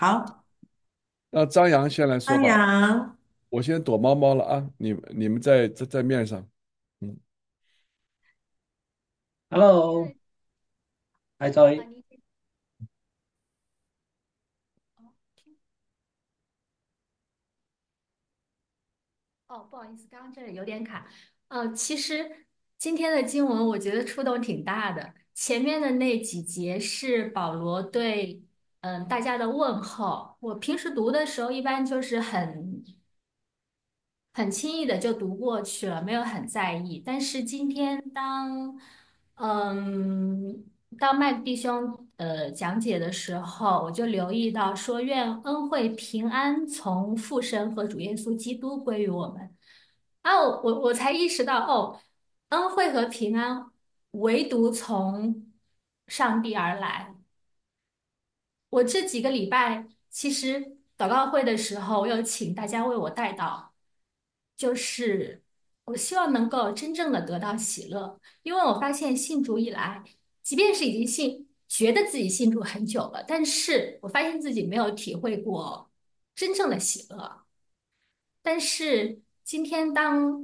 好， 那张扬先来说张吧， 扬， 我先躲猫猫了啊，你们在面上。嗯。 Hello， 现在嗨，赵啊， 一。 你哦哦，不好意思，刚刚这里有点卡。其实今天的经文我觉得触动挺大的。前面的那几节是保罗对大家的问候。我平时读的时候一般就是很轻易的就读过去了，没有很在意。但是今天嗯当麦克弟兄讲解的时候，我就留意到说，愿恩惠平安从父神和主耶稣基督归于我们。啊，我才意识到哦，恩惠和平安唯独从上帝而来。我这几个礼拜其实祷告会的时候，我有请大家为我代祷，就是我希望能够真正的得到喜乐，因为我发现信主以来，即便是已经觉得自己信主很久了，但是我发现自己没有体会过真正的喜乐。但是今天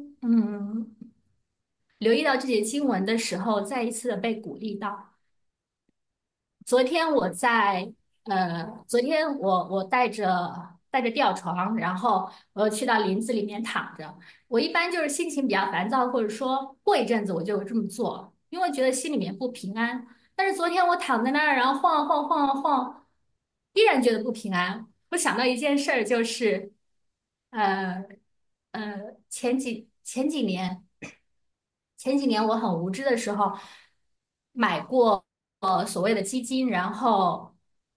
留意到这节经文的时候，再一次的被鼓励到。昨天我在昨天我带着吊床，然后我又去到林子里面躺着。我一般就是心情比较烦躁，或者说过一阵子我就这么做，因为觉得心里面不平安。但是昨天我躺在那儿，然后晃啊晃晃啊晃，依然觉得不平安。我想到一件事儿，就是呃前几年我很无知的时候买过所谓的基金，然后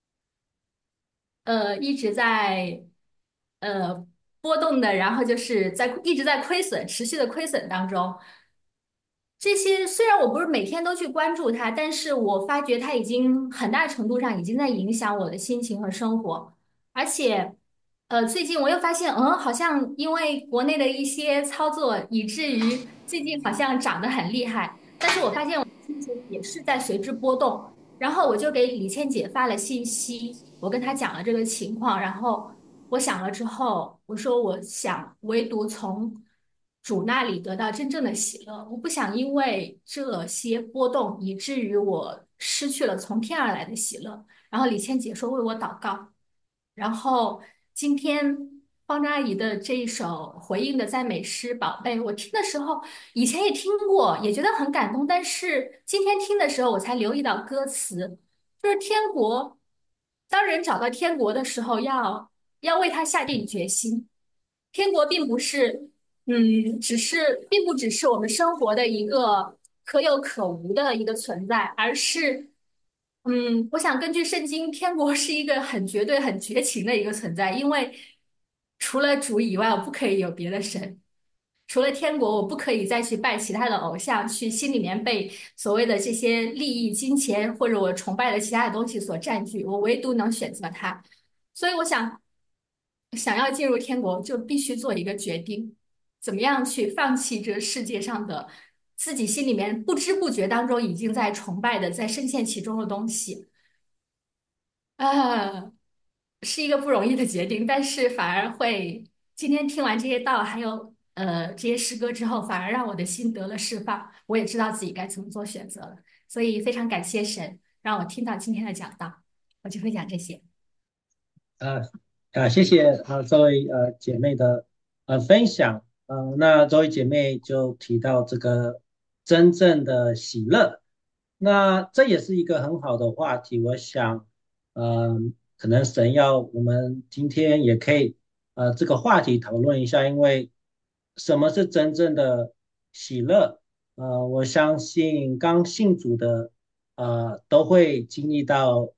一直在呃波动的，然后就是一直在亏损，持续的亏损当中。这些虽然我不是每天都去关注它，但是我发觉它已经很大程度上已经在影响我的心情和生活。而且最近我又发现，好像因为国内的一些操作，以至于最近好像涨得很厉害。但是我发现我的心情也是在随之波动。然后我就给李倩姐发了信息，我跟她讲了这个情况，然后我想了之后，我说我想唯独从主那里得到真正的喜乐，我不想因为这些波动以至于我失去了从天而来的喜乐。然后李倩姐说为我祷告。然后今天方丈阿姨的这一首回应的赞美诗《宝贝》，我听的时候以前也听过，也觉得很感动，但是今天听的时候，我才留意到歌词，就是天国，当人找到天国的时候要为他下定决心。天国并不是，并不只是我们生活的一个可有可无的一个存在，而是，我想根据圣经，天国是一个很绝对、很绝情的一个存在，因为除了主以外，我不可以有别的神。除了天国，我不可以再去拜其他的偶像，去心里面被所谓的这些利益、金钱或者我崇拜的其他的东西所占据，我唯独能选择它。所以我想要进入天国，就必须做一个决定，怎么样去放弃这世界上的自己心里面不知不觉当中已经在崇拜的、在深陷其中的东西。啊，是一个不容易的决定，但是反而会今天听完这些道，还有这些诗歌之后，反而让我的心得了释放，我也知道自己该怎么做选择了。所以非常感谢神，让我听到今天的讲道，我就分享这些。 呃谢谢这位姐妹的分享。那这位姐妹就提到这个真正的喜乐，那这也是一个很好的话题。我想，可能神要我们今天也可以这个话题讨论一下，因为什么是真正的喜乐？我相信刚信主的都会经历到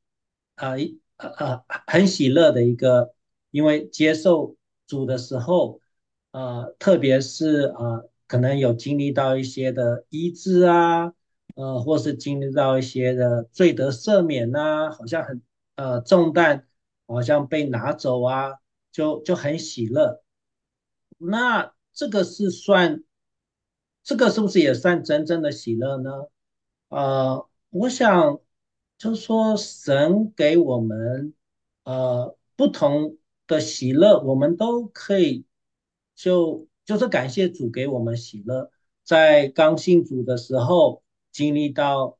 很喜乐的一个，因为接受主的时候，特别是可能有经历到一些的医治啊，或是经历到一些的罪得赦免呐、好像很重担好像被拿走啊，就很喜乐。那这个是不是也算真正的喜乐呢？我想就是说，神给我们不同的喜乐，我们都可以就是感谢主给我们喜乐。在刚信主的时候，经历到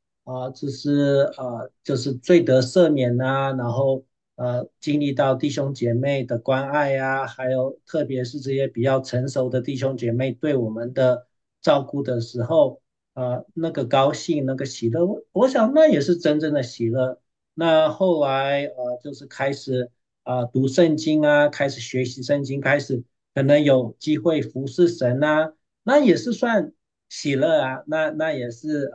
就是罪得赦免呐、然后经历到弟兄姐妹的关爱呀、还有特别是这些比较成熟的弟兄姐妹对我们的照顾的时候，那个高兴，那个喜乐，我想那也是真正的喜乐。那后来就是开始读圣经啊，开始学习圣经，开始可能有机会服侍神啊，那也是算喜乐啊。那也是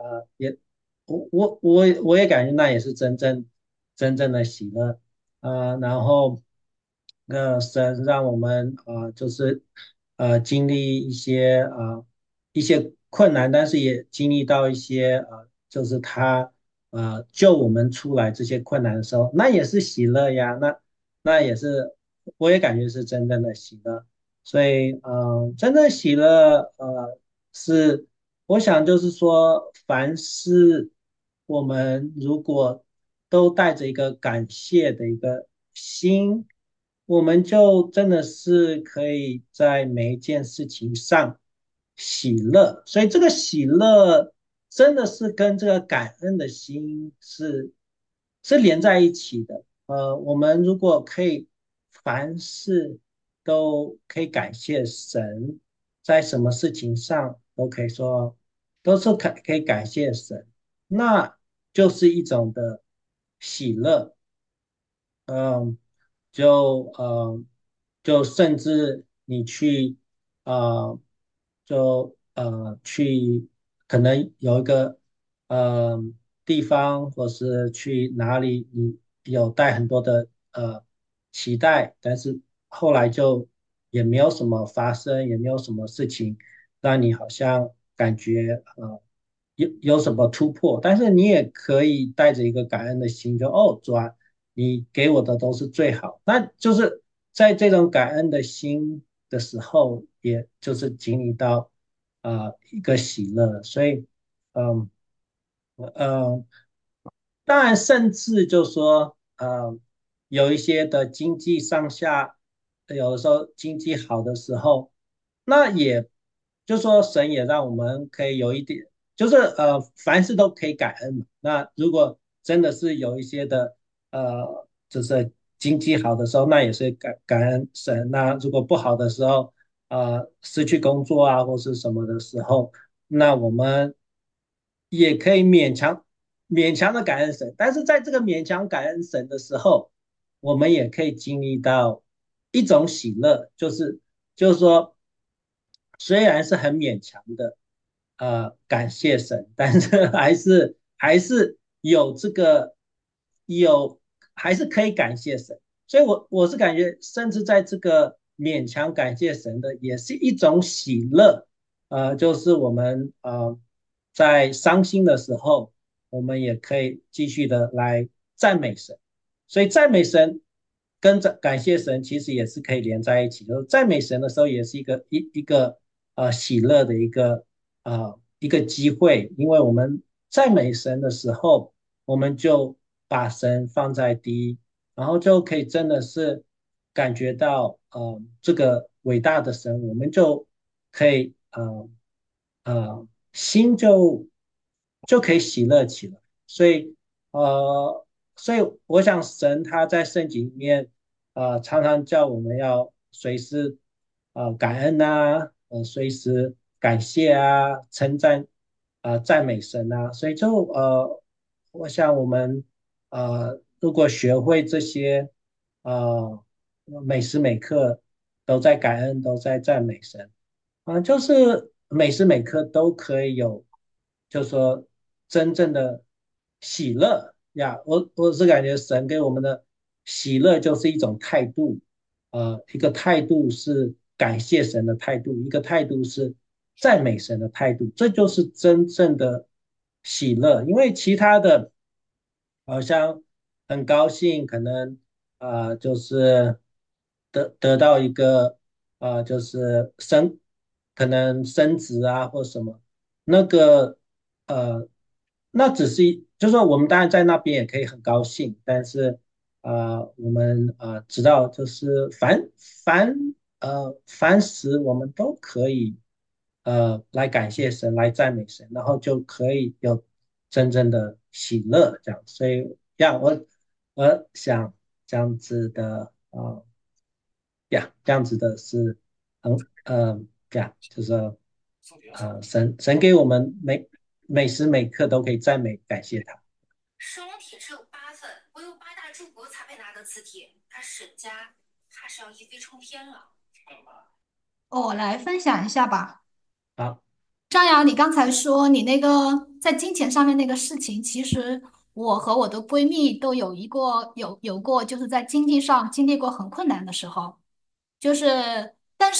我也感觉那也是真正的喜乐。然后神让我们就是经历一些困难，但是也经历到一些就是他救我们出来这些困难的时候，那也是喜乐呀，那也是我也感觉是真正的喜乐。所以真正的喜乐是我想就是说，凡是我们如果都带着一个感谢的一个心，我们就真的是可以在每一件事情上喜乐。所以这个喜乐真的是跟这个感恩的心是连在一起的。我们如果可以凡事都可以感谢神，在什么事情上都可以说都是可以感谢神，那就是一种的喜乐。嗯，就就甚至你去呃，去可能有一个呃地方，或是去哪里，你有带很多的期待，但是后来就也没有什么发生，也没有什么事情让你好像感觉有什么突破，但是你也可以带着一个感恩的心，就主啊。你给我的都是最好。那就是在这种感恩的心的时候，也就是经历到一个喜乐。所以，嗯嗯，当然，甚至就说，有一些的经济上下，有的时候经济好的时候，那也就说神也让我们可以有一点，就是凡事都可以感恩嘛。那如果真的是有一些的，就是经济好的时候，那也是感恩神。那如果不好的时候，失去工作啊或是什么的时候，那我们也可以勉强的感恩神，但是在这个勉强感恩神的时候，我们也可以经历到一种喜乐，就是说，虽然是很勉强的感谢神，但是还是有这个有还是可以感谢神，所以我是感觉，甚至在这个勉强感谢神的，也是一种喜乐。就是我们在伤心的时候，我们也可以继续的来赞美神。所以赞美神跟感谢神其实也是可以连在一起。就是赞美神的时候，也是一个喜乐的一个机会，因为我们赞美神的时候，我们就把神放在第一，然后就可以真的是感觉到这个伟大的神，我们就可以心就可以喜乐起来。所以所以我想神他在圣经里面常常叫我们要随时感恩呐、随时感谢啊，称赞赞美神啊。所以我想我们如果学会这些每时每刻都在感恩，都在赞美神。就是每时每刻都可以有，就说真正的喜乐呀。我是感觉神给我们的喜乐就是一种态度，一个态度是感谢神的态度，一个态度是赞美神的态度，这就是真正的喜乐。因为其他的，好像很高兴，可能就是得到一个就是可能升职啊或什么，那个呃，那只是就是说我们当然在那边也可以很高兴，但是我们知道就是凡时我们都可以来感谢神，来赞美神，然后就可以有真正的喜乐这样。所以我想这样子的这样子的是很就是神给我们每时每刻都可以赞美感谢他。 神龙铁只有8份，唯有8大柱国才配拿得磁铁，他沈家怕是要一飞冲天了。 我来分享一下吧。 好。 张扬，你刚才说你那个在金钱上面那个事情，其实我和我的闺蜜都有过，就是在经济上经历过很困难的时候。就是，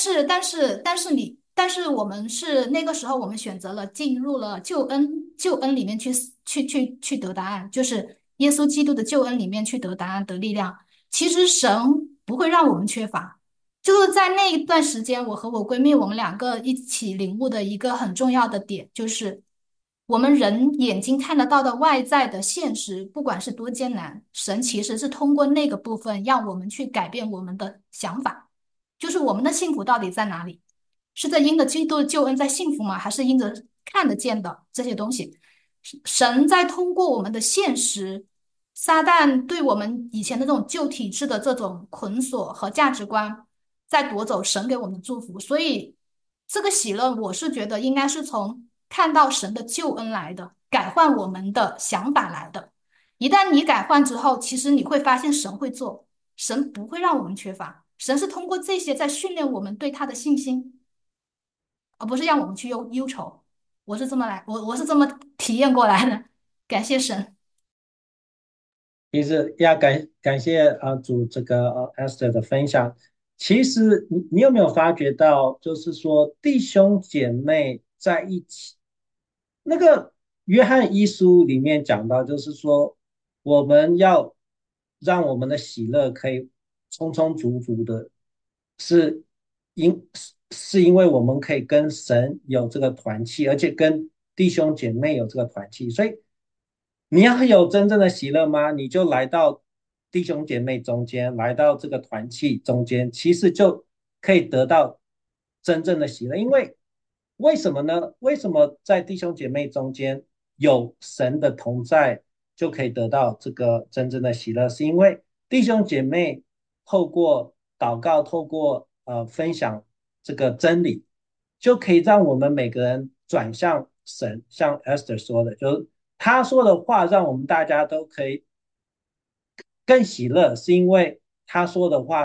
但是我们是那个时候，我们选择了进入了救恩里面去得答案，就是耶稣基督的救恩里面去得答案得力量。其实神不会让我们缺乏，就是在那一段时间，我和我闺蜜我们两个一起领悟的一个很重要的点，就是我们人眼睛看得到的外在的现实，不管是多艰难，神其实是通过那个部分让我们去改变我们的想法。就是我们的幸福到底在哪里？是在因着基督的救恩在幸福吗？还是因着看得见的这些东西？神在通过我们的现实，撒旦对我们以前的这种旧体制的这种捆锁和价值观，在夺走神给我们的祝福。所以这个喜乐，我是觉得应该是从看到神的救恩来的，改换我们的想法来的。一旦你改换之后，其实你会发现神会做。神不会让我们缺乏，神是通过这些在训练我们对他的信心，而不是让我们去忧愁。我是这么体验过来的。感谢神。 其实要感谢主这个Esther 的分享。其实你有没有发觉到，就是说弟兄姐妹在一起，那个约翰一书里面讲到，就是说我们要让我们的喜乐可以充充足足的，是因为我们可以跟神有这个团契，而且跟弟兄姐妹有这个团契，所以你要有真正的喜乐吗？你就来到弟兄姐妹中间，来到这个团契中间，其实就可以得到真正的喜乐。因为什么呢？为什么在弟兄姐妹中间有神的同在，就可以得到这个真正的喜乐？是因为弟兄姐妹透过祷告，透过分享这个真理，就可以让我们每个人转向神。像 Esther 说的，就是他说的话，让我们大家都可以更喜乐，是因为他说的话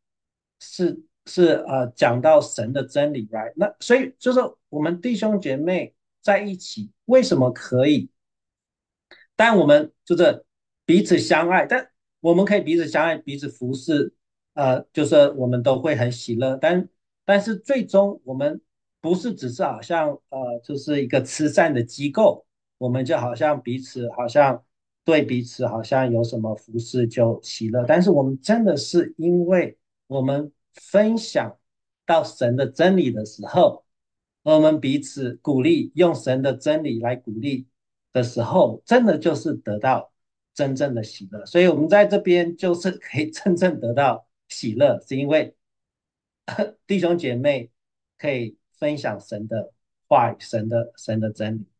是讲到神的真理，right？那所以就是我们弟兄姐妹在一起，为什么可以？但我们就是彼此相爱，但我们可以彼此相爱，彼此服侍，就是我们都会很喜乐。但是最终我们不是只是好像就是一个慈善的机构，我们就好像彼此好像对彼此好像有什么服侍就喜乐，但是我们真的是因为我们分享到神的真理的时候，我们彼此鼓励，用神的真理来鼓励的时候，真的就是得到真正的喜乐。所以我们在这边就是可以真正得到喜乐，是因为弟兄姐妹可以分享神的话语、神的真理。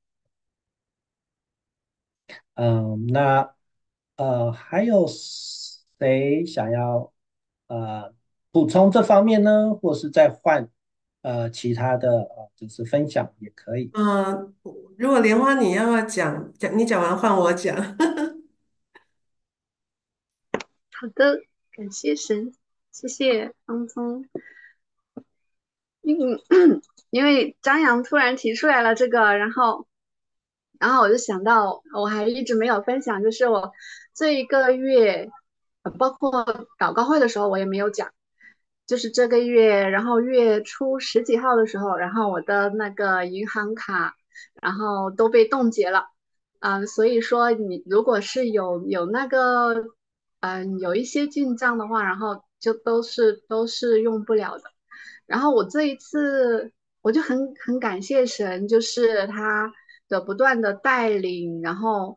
那还有谁想要补充这方面呢？或是再换其他的就是分享也可以。 嗯，如果莲花你要不要讲，你讲完换我讲。 好的，感谢神，谢谢方聪。嗯，因为张扬突然提出来了这个，然后我就想到，我还一直没有分享，就是我这一个月，包括祷告会的时候，我也没有讲，就是这个月，然后月初十几号的时候，然后我的那个银行卡，然后都被冻结了。所以说你如果是有那个，有一些进账的话，然后就都是用不了的。然后我这一次我就很感谢神，就是他的不断的带领，然后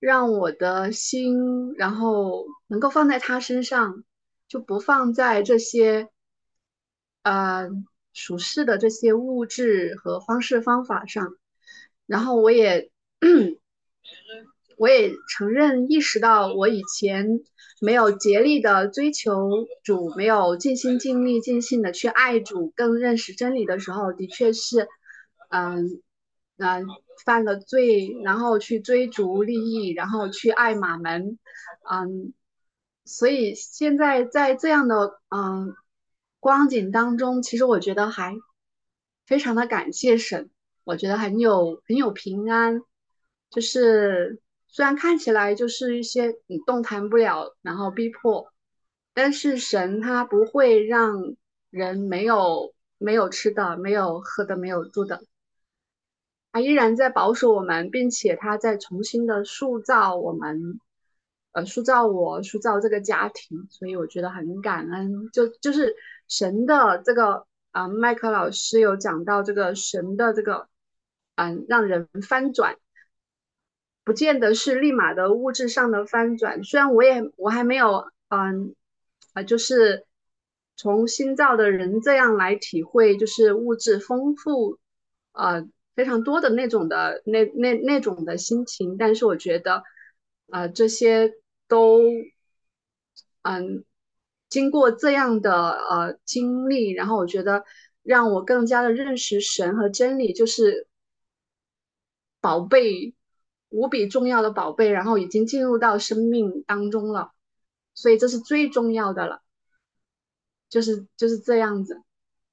让我的心，然后能够放在他身上，就不放在这些呃属世的这些物质和方式方法上。然后我也我也承认意识到，我以前没有竭力的追求主，没有尽心尽力、尽心的去爱主，更认识真理的时候，的确是，嗯犯了罪，然后去追逐利益，然后去爱马门，嗯，所以现在在这样的光景当中，其实我觉得还非常的感谢神。我觉得很有平安，就是虽然看起来就是一些你动弹不了，然后逼迫，但是神他不会让人没有吃的，没有喝的，没有住的，他依然在保守我们，并且他在重新的塑造我们，塑造我，塑造这个家庭，所以我觉得很感恩。就是神的这个麦克老师有讲到这个神的这个让人翻转，不见得是立马的物质上的翻转。虽然我还没有就是从新造的人这样来体会，就是物质丰富非常多的那种的心情，但是我觉得这些都嗯经过这样的经历，然后我觉得让我更加的认识神和真理，就是宝贝，无比重要的宝贝，然后已经进入到生命当中了，所以这是最重要的了，就是这样子。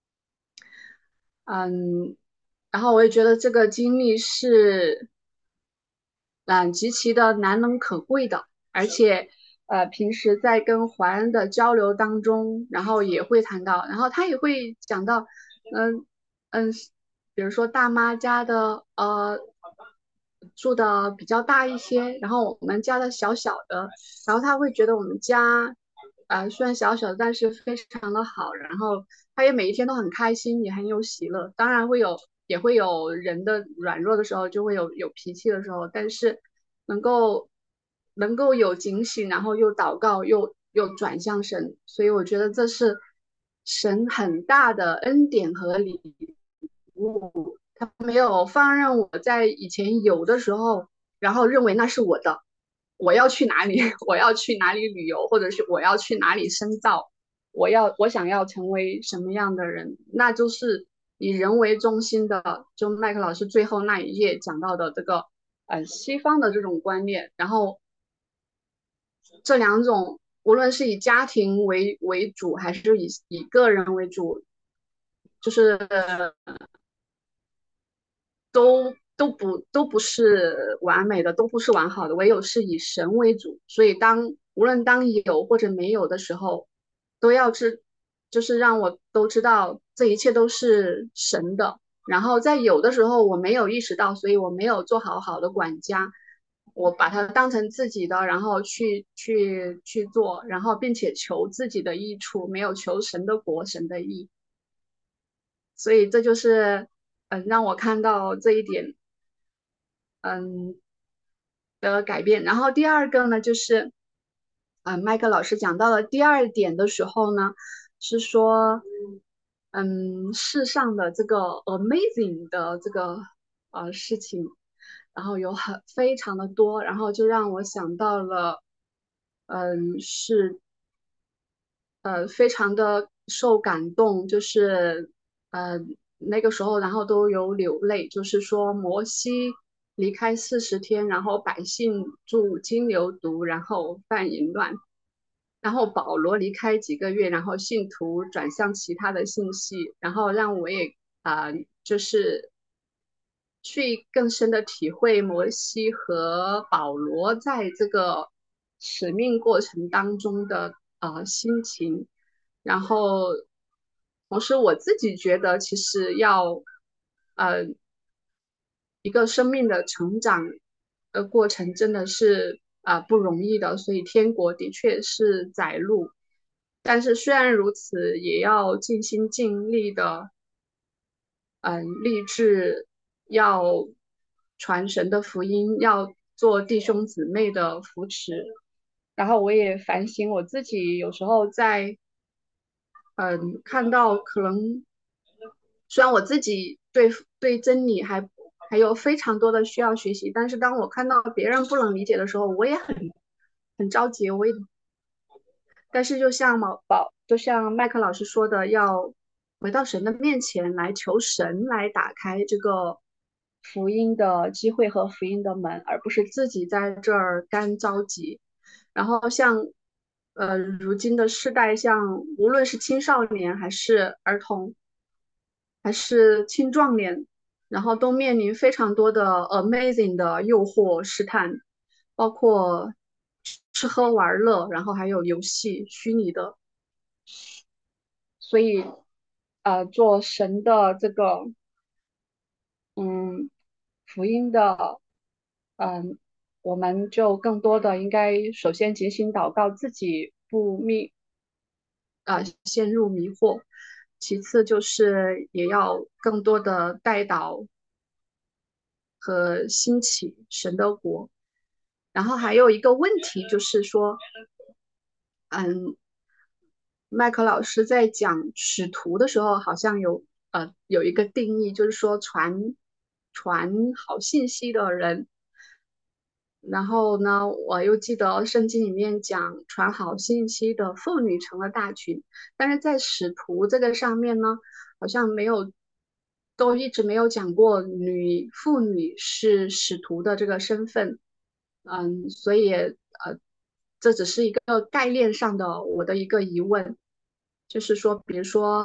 嗯，然后我也觉得这个经历是极其的难能可贵的，而且平时在跟华人的交流当中，然后也会谈到，然后他也会讲到，嗯嗯，比如说大妈家的住的比较大一些，然后我们家的小小的，然后他会觉得我们家虽然小小的，但是非常的好，然后他也每一天都很开心，也很有喜乐。当然也会有人的软弱的时候，就会有脾气的时候，但是能够能够有警醒，然后又祷告，又转向神，所以我觉得这是神很大的恩典和礼物。他没有放任我在以前有的时候，然后认为那是我的，我要去哪里，我要去哪里旅游，或者是我要去哪里深造，我想要成为什么样的人，那就是以人为中心的。就麦克老师最后那一页讲到的这个西方的这种观念，然后这两种无论是以家庭为主，还是以个人为主，就是都不是完美的，都不是完好的，唯有是以神为主。所以无论当有或者没有的时候，都要就是让我都知道这一切都是神的。然后在有的时候我没有意识到，所以我没有做好的管家，我把它当成自己的，然后去做，然后并且求自己的益处，没有求神的国、神的义。所以这就是让我看到这一点嗯的改变。然后第二个呢，就是麦克老师讲到了第二点的时候呢，是说世上的这个 amazing 的这个事情，然后非常的多，然后就让我想到了是非常的受感动，就是那个时候，然后都有流泪，就是说摩西离开40天，然后百姓住金牛犊，然后犯淫乱，然后保罗离开几个月，然后信徒转向其他的信息，然后让我也就是去更深的体会摩西和保罗在这个使命过程当中的心情，然后同时我自己觉得其实要一个生命的成长的过程真的是不容易的，所以天国的确是窄路，但是虽然如此，也要尽心尽力的立志要传神的福音，要做弟兄姊妹的扶持。然后我也反省我自己，有时候在看到可能虽然我自己对真理还有非常多的需要学习，但是当我看到别人不能理解的时候，我也很着急，但是就像麦克老师说的，要回到神的面前来求神来打开这个福音的机会和福音的门，而不是自己在这儿干着急。然后像如今的世代，像无论是青少年还是儿童，还是青壮年，然后都面临非常多的 amazing 的诱惑试探，包括吃喝玩乐，然后还有游戏虚拟的，所以做神的这个嗯福音的嗯，我们就更多的应该首先洁心祷告，自己不陷入迷惑，其次就是也要更多的带导和兴起神的国。然后还有一个问题就是说，嗯，麦克老师在讲使徒的时候，好像有一个定义，就是说传好信息的人。然后呢，我又记得圣经里面讲传好信息的妇女成了大群，但是在使徒这个上面呢，好像都一直没有讲过妇女是使徒的这个身份。所以这只是一个概念上的我的一个疑问，就是说，比如说，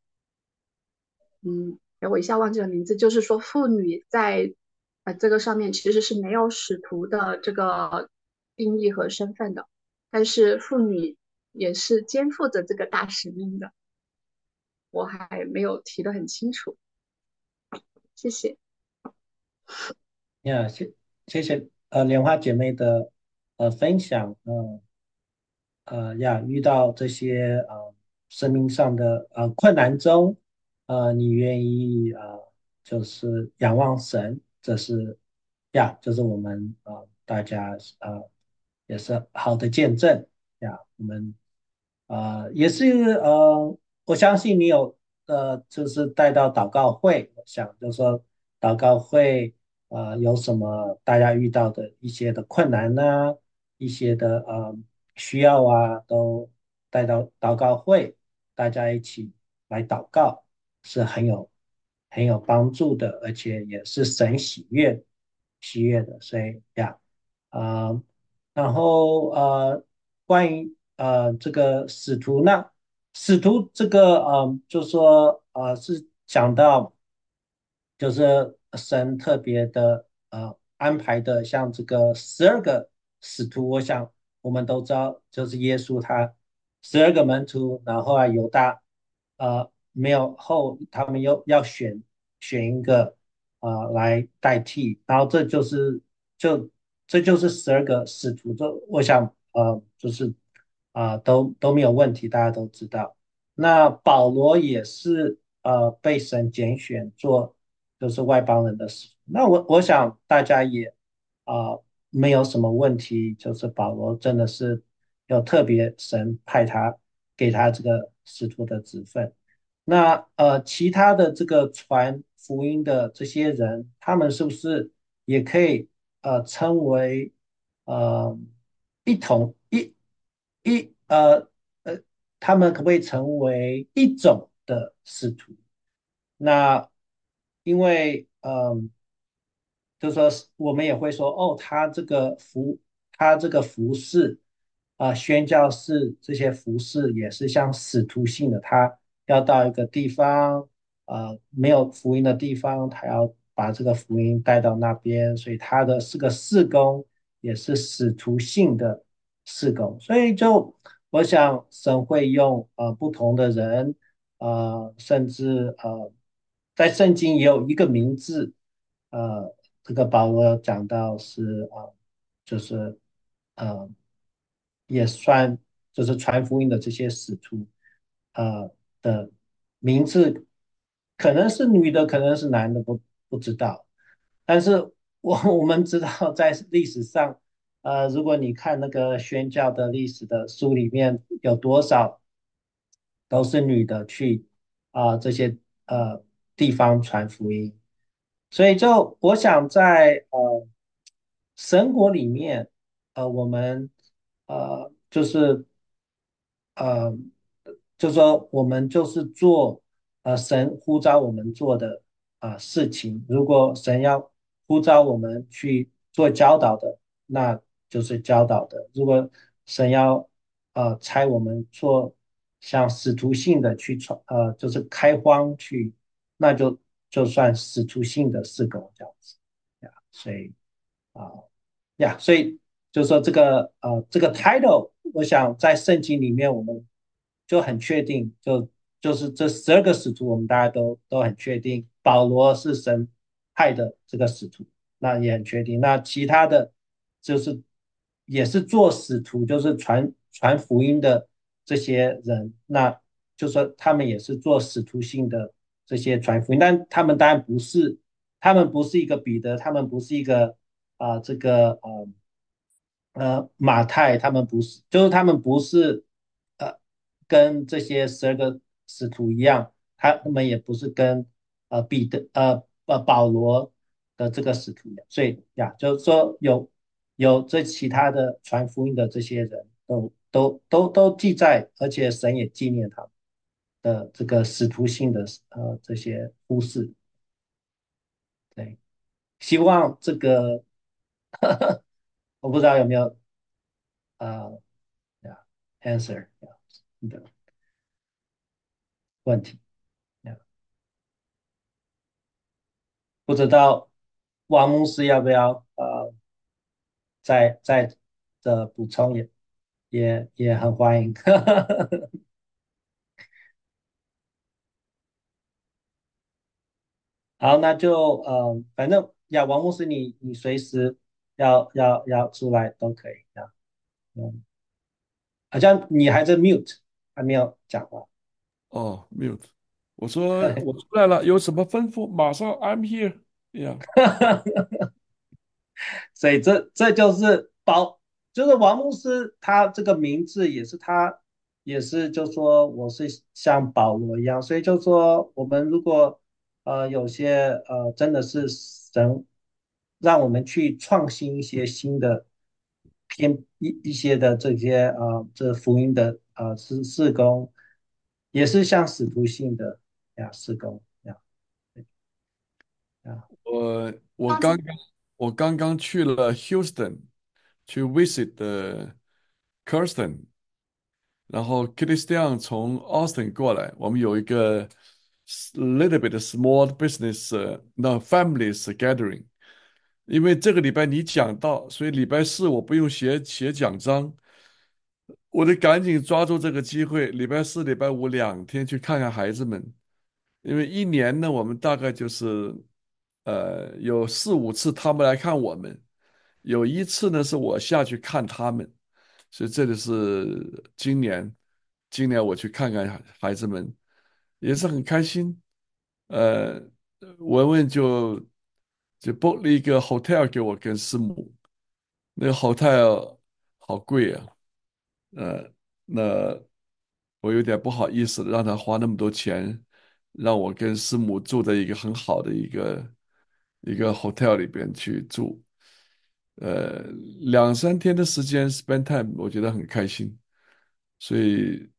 哎，我一下忘记了名字，就是说妇女在这个上面其实是没有使徒的这个定义和身份的，但是妇女也是肩负着这个大使命的，我还没有提得很清楚，谢谢。 呀，谢谢莲花姐妹的分享，遇到这些生命上的困难中，你愿意就是仰望神，这是就是我们大家也是好的见证我们也是我相信你有就是带到祷告会，我想就是说祷告会有什么大家遇到的一些的困难呢？一些的需要都带到祷告会，大家一起来祷告，是很有帮助的，而且也是神喜悦的，所以呃，然后关于这个使徒呢，使徒这个就说是讲到就是神特别的安排的，像这个12个使徒，我想我们都知道，就是耶稣他12个门徒，然后犹大没有他们又要选一个来代替，然后这就是12个使徒，我想就是都没有问题，大家都知道。那保罗也是被神拣选做就是外邦人的使徒，那我想大家也没有什么问题，就是保罗真的是有特别神派给他这个使徒的职分。那其他的这个传福音的这些人，他们是不是也可以称为呃一同一一呃呃，他们可不可以成为一种的使徒？那因为就说是我们也会说哦，他这个服饰宣教士这些服饰也是像使徒性的，他要到一个地方，没有福音的地方，他要把这个福音带到那边，所以他的是个事工，也是使徒性的事工，所以就我想神会用不同的人，甚至在圣经也有一个名字。呃，这个保罗讲到是就是呃，也算就是传福音的这些使徒的名字，可能是女的，可能是男的，不知道。但是我们知道，在历史上，如果你看那个宣教的历史的书里面，有多少都是女的去这些地方传福音，所以就我想在神国里面，我们就是呃，就说我们就是做神呼召我们做的事情。如果神要呼召我们去做教导的，那就是教导的；如果神要差我们做像使徒性的去就是开荒去，那就算使徒性的事工这样子呀。所以啊。所以就是说这个 title，我想在圣经里面我们就很确定，就是这12个使徒，我们大家都很确定，保罗是神派的这个使徒，那也很确定。那其他的就是也是做使徒，就是传福音的这些人，那就说他们也是做使徒性的这些传福音，但他们当然不是，他们不是一个彼得，他们不是一个这个马太，他们不是，就是他们不是跟这些12个使徒一样，他们也不是跟彼得保罗的这个使徒一样，所以就是说有这其他的传福音的这些人都记在，而且神也纪念他们的这个使徒性的这些忽视，对，希望这个我不知道有没有呃呀 answer 你的问题呀，不知道王牧师要不要再的补充也很欢迎。好，那就反正王牧师你随时要出来都可以好像你还在 mute，还没有讲话。 哦，mute。我说我出来了，有什么吩咐？马上，I'm here。呀， 所以这就是就是王牧师他这个名字也是就说我是像保罗一样，所以就说我们如果有些真的是神让我们去创新一些新的一些的这些这福音的事工，也是像使徒性的事工呀。 刚才我刚刚去了 Houston 去 visit 的 Kirsten，然后 Christian 从 Austin 过来，我们有一个 little bit small business 那 families gathering。因为这个礼拜你讲到，所以礼拜四我不用写讲章，我得赶紧抓住这个机会，礼拜四、礼拜五2天去看看孩子们。因为一年呢，我们大概就是有4、5次他们来看我们，有一次呢是我下去看他们，所以这里是今年我去看看孩子们，也是很开心。呃，文文就 book 了一个 hotel 给我跟师母，那个 hotel 好贵啊。呃，那我有点不好意思让他花那么多钱，让我跟师母住在一个很好的一个 hotel 里边去住，呃，2、3天的时间 spend time，我觉得很开心，所以，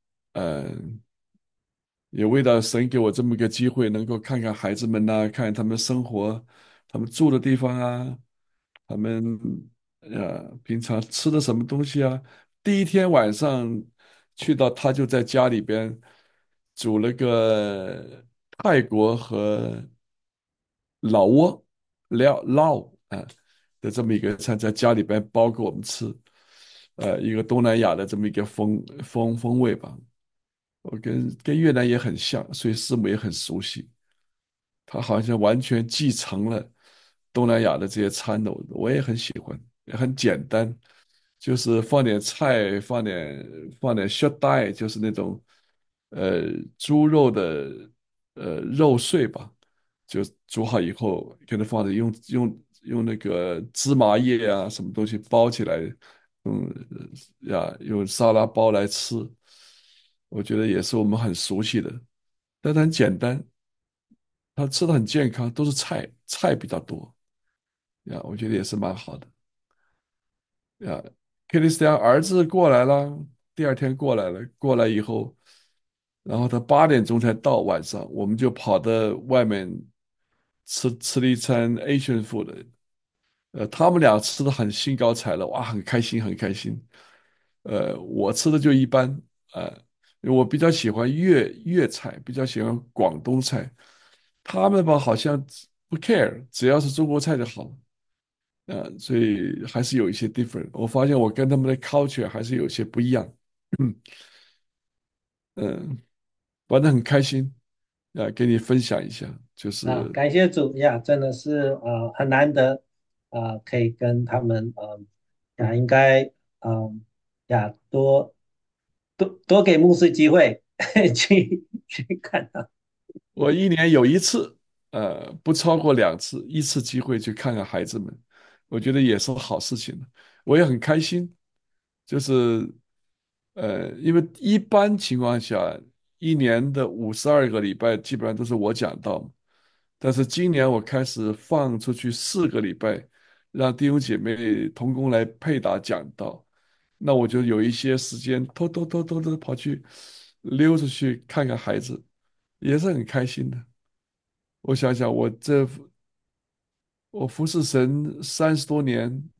也为了神给我这么一个机会，能够看看孩子们呐、看看他们生活，他们住的地方啊，他们平常吃的什么东西啊。第一天晚上去到，他就在家里边煮了个泰国和老挝捞的这么一个菜，在家里边包给我们吃，一个东南亚的这么一个风味吧。我跟越南也很像，所以师母也很熟悉。他好像完全继承了东南亚的这些餐的，我也很喜欢，也很简单，就是放点菜，放点 short dai，就是那种呃猪肉的肉碎吧，就煮好以后给它放着，用用那个芝麻叶啊什么东西包起来，用沙拉包来吃，我觉得也是我们很熟悉的，但它很简单，它吃的很健康，都是菜，菜比较多我觉得也是蛮好的呀。克里斯蒂安儿子过来了，第二天过来了，过来以后，然后他8点钟才到晚上，我们就跑到外面吃了一餐 Asian food，他们俩吃的很兴高采烈，哇，很开心，很开心。我吃的就一般，呃，因为我比较喜欢粤菜，比较喜欢广东菜。他们吧好像不 care，只要是中国菜就好了。所以还是有一些 different。我发现我跟他们的 culture 还是有些不一样。嗯嗯，玩得很开心，跟你分享一下，就啊， 是感谢主呀，真的是很难得可以跟他们应该多给牧师机会去看他。 我一年有一次，不超过2次，1次机会去看看孩子们，我觉得也是好事情。我也很开心，就是因为一般情况下，一年的52个礼拜基本上都是我讲道嘛，但是今年我开始放出去4个礼拜，让弟兄姐妹同工来配搭讲道，那我就有一些时间偷偷跑去溜出去看看孩子，也是很开心的。我想想，我服侍神30多年，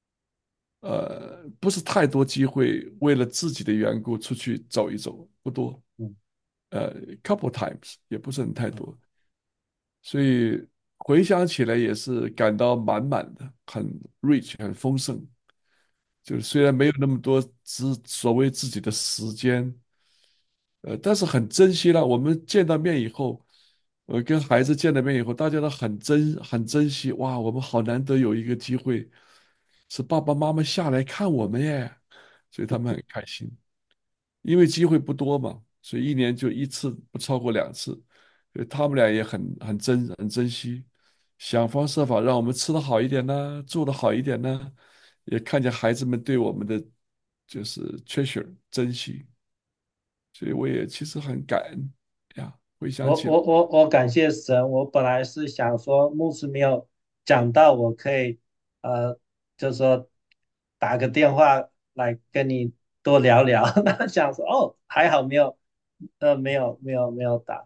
不是太多机会为了自己的缘故出去走一走，不多， 嗯 couple times 也不是很太嗯多，所以回想起来也是感到满满的，很 rich，很丰盛。就是虽然没有那么多所谓自己的时间，但是很珍惜了。我们见到面以后，我跟孩子见了面以后，大家都很珍惜。哇，我们好难得有一个机会，是爸爸妈妈下来看我们耶，所以他们很开心。因为机会不多嘛，所以一年就1次，不超过2次。所以他们俩也很珍惜，想方设法让我们吃得好一点呢，住得好一点呢，也看见孩子们对我们的就是 treasure 珍惜。所以我也其实很感恩呀。回想起来， 我感谢神，我本来是想说牧师没有讲到，我可以就是说打个电话来跟你多聊聊。那想说哦，还好没有，没有打。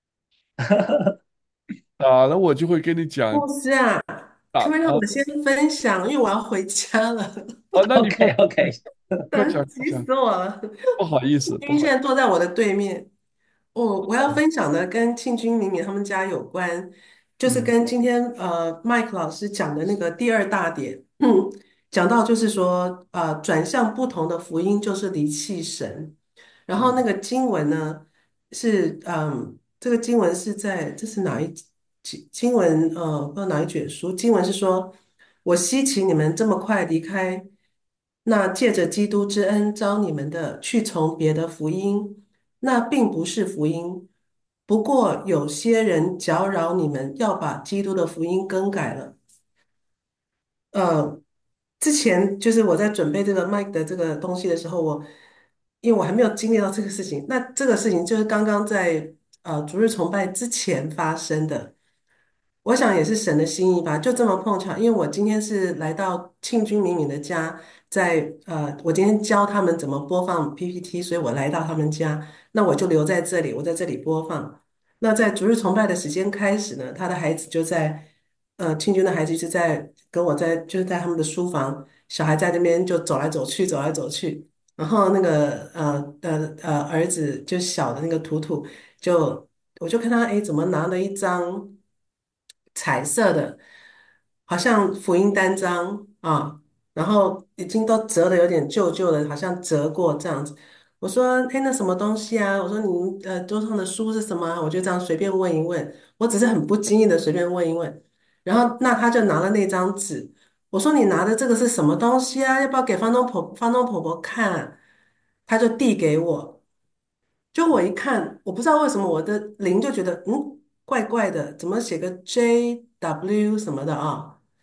打了我就会跟你讲牧师啊，可不可以让打啊。 我先分享？因为我要回家了， 哦，那你 OK 快 OK， 急死快讲快讲， 我了。 不好意思因为现不好意思。 在坐在我的对面。我要分享的跟庆君明敏他们家有关，就是嗯跟今天麦克老师讲的那个第二大点，讲到就是说转向不同的福音就是离弃神。然后那嗯个经文呢是这个经文是在这是哪一经文不知道哪一卷书，经文是说我希奇你们这么快离开。那借着基督之恩招你们的，去从别的福音，那并不是福音。不过有些人搅扰你们，要把基督的福音更改了。呃，之前就是我在准备这个麦的这个东西的时候，因为我还没有经历到这个事情，那这个事情就是刚刚在主日崇拜之前发生的。我想也是神的心意吧，就这么碰巧，因为我今天是来到庆君敏敏的家，我今天教他们怎么播放 PPT，所以我来到他们家，那我就留在这里，我在这里播放。那在逐日崇拜的时间开始呢，他的孩子就在，庆君的孩子就在跟我就是在他们的书房，小孩在那边就走来走去，走来走去，然后那个儿子就小的那个图图我就看他怎么拿了一张彩色的，好像福音单张啊，然后已经都折的有点旧旧的，好像折过这样子。我说，那什么东西啊？我说你桌上的书是什么啊我就这样随便问一问，我只是很不经意的随便问一问，然后那他就拿了那张纸，我说你拿的这个是什么东西啊？要不要给房东婆婆看啊他就递给我。就我一看，我不知道为什么我的灵就觉得怪怪的，怎么写个 JW 什么的啊？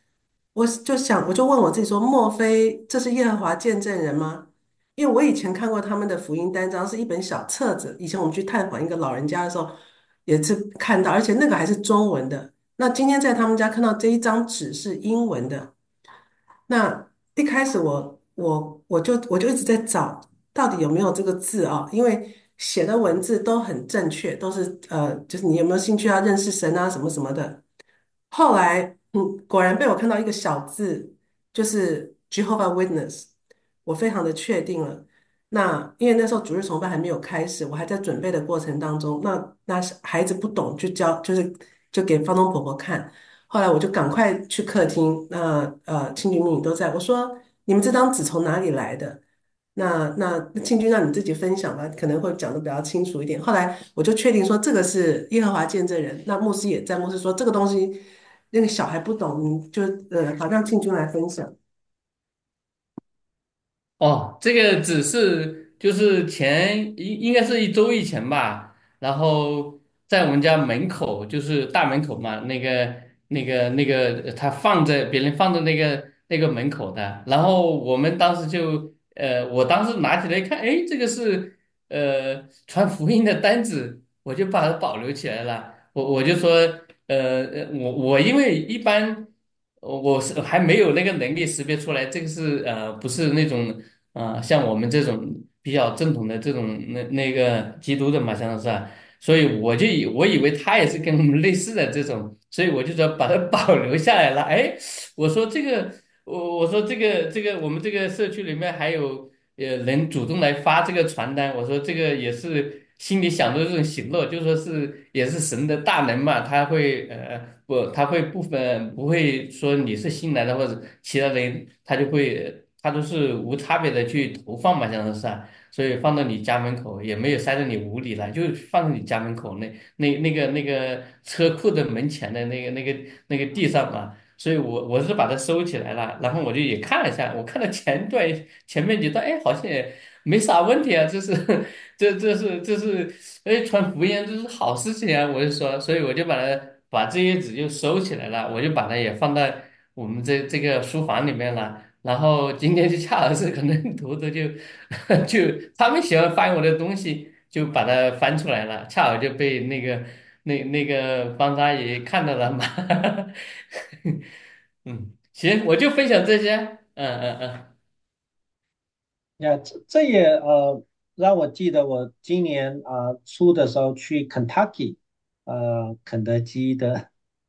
我就问我自己说，莫非这是耶和华见证人吗？因为我以前看过他们的福音单张，是一本小册子。以前我们去探访一个老人家的时候，也是看到，而且那个还是中文的。那今天在他们家看到这一张纸是英文的，那一开始我就一直在找到底有没有这个字啊，因为写的文字都很正确，都是就是你有没有兴趣要认识神啊什么什么的。后来果然被我看到一个小字，就是 Jehovah Witness，我非常的确定了。那因为那时候主日崇拜还没有开始，我还在准备的过程当中，那孩子不懂就教，就给房东婆婆看。后来我就赶快去客厅，庆军、命女都在。我说：“你们这张纸从哪里来的？”那庆军让你自己分享吧，可能会讲的比较清楚一点。后来我就确定说这个是耶和华见证人。那牧师也在，牧师说这个东西那个小孩不懂，你就好让庆军来分享。 哦，这个只是就是应该是1周以前吧，然后在我们家门口，就是大门口嘛，那个，他别人放在那个门口的，然后我们当时我当时拿起来一看，哎，这个是传福音的单子，我就把它保留起来了。我就说，我因为一般。我是还没有那个能力识别出来，这个是不是那种像我们这种比较正统的这种那个基督的嘛，像是啊，所以我以为他也是跟我们类似的这种，所以我就说把它保留下来了。哎，我说这个，我说这个我们这个社区里面还有人主动来发这个传单，我说这个也是心里想着这种喜乐，就说是也是神的大能嘛，他会不，他会不会说你是新来的或者其他人，他都是无差别的去投放嘛，像是啊，所以放到你家门口也没有塞到你屋里来，就放在你家门口那个车库的门前的那个地上嘛。所以我是把它收起来了，然后我就也看了一下，我看了前面几段，哎，好像也没啥问题啊，这是哎传福音这是好事情啊，我就说，所以我就把这些纸就收起来了，我就把它也放在我们这个书房里面了。然后今天就恰好是可能读的就他们喜欢翻我的东西，就把它翻出来了，恰好就被那个方大爷看到了嘛。行，我就分享这些。 呀，这也让我记得我今年初的时候去 Kentucky，肯德基的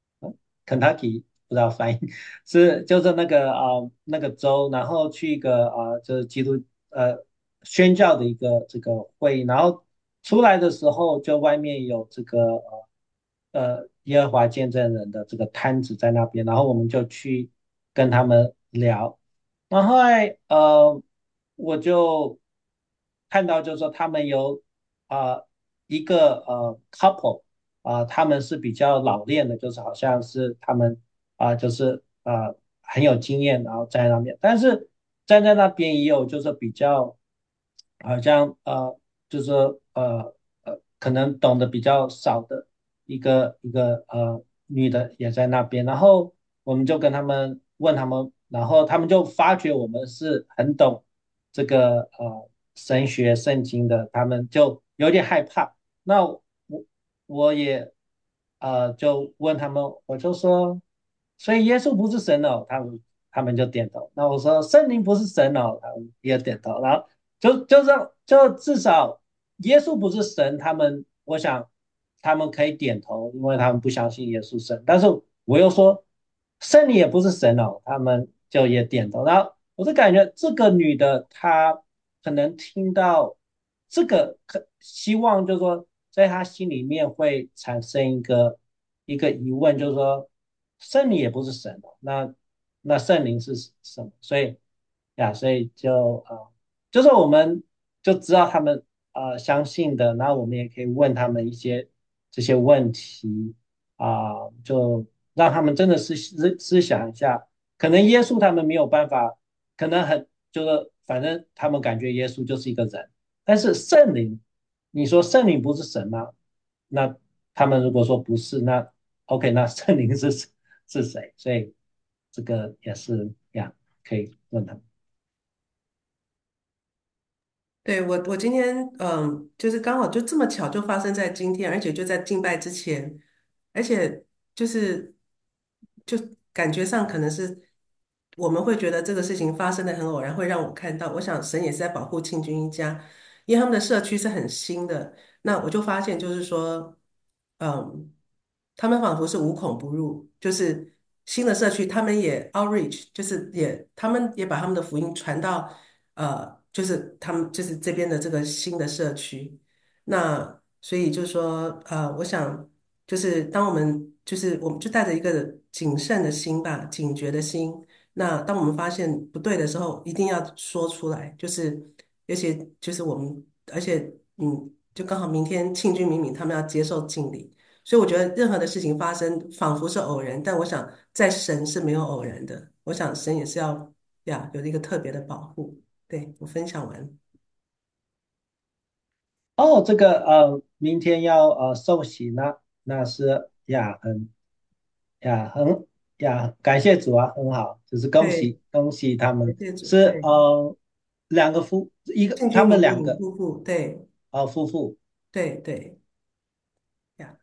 Kentucky 不知道翻译就是那个州，然后去一个就是基督宣教的一个这个会议，然后出来的时候就外面有这个耶和华见证人的这个摊子在那边，然后我们就去跟他们聊。然后后来我就看到，就是说他们有一个couple 他们是比较老练的，就是好像是他们就是很有经验，然后在那边，但是站在那边也有就是比较好像就是说可能懂得比较少的一个女的也在那边，然后我们就跟他们问他们，然后他们就发觉我们是很懂这个神学圣经的，他们就有点害怕。那我也就问他们，我就说，所以耶稣不是神哦，他们就点头。那我说圣灵不是神哦，他们也点头。然后就至少耶稣不是神，我想他们可以点头，因为他们不相信耶稣神。但是我又说圣灵也不是神哦，他们就也点头。然后我就感觉这个女的她可能听到这个，希望就是说在她心里面会产生一个疑问，就是说圣灵也不是神哦，那圣灵是什么？所以就是我们就知道他们相信的，然后我们也可以问他们一些这些问题就让他们真的是思想一下，可能耶稣他们没有办法，可能就是反正他们感觉耶稣就是一个人，但是圣灵，你说圣灵不是神吗？那他们如果说不是，那 OK，那圣灵是谁？所以这个也是呀，可以问他们。 对，我今天就是刚好就这么巧就发生在今天，而且就在敬拜之前，而且就是就感觉上可能是我们会觉得这个事情发生的很偶然，会让我看到，我想神也是在保护庆军一家，因为他们的社区是很新的，那我就发现就是说，嗯，他们仿佛是无孔不入，就是新的社区，他们也 outreach，就是他们也把他们的福音传到。就是他们就是这边的这个新的社区，那所以就是说，我想就是当我们就带着一个谨慎的心吧，警觉的心，那当我们发现不对的时候，一定要说出来，就是尤其就是我们，而且就刚好明天庆祝敏敏他们要接受敬礼，所以我觉得任何的事情发生仿佛是偶然，但我想在神是没有偶然的，我想神也是有一个特别的保护。对，我分享完。 哦，这个明天要受洗呢，那是呀，很感谢主啊，很好，就是恭对， 喜恭喜他们谢谢主。 是对， 两个他庆居明们两个敏夫妇，对夫妇。 对对呀。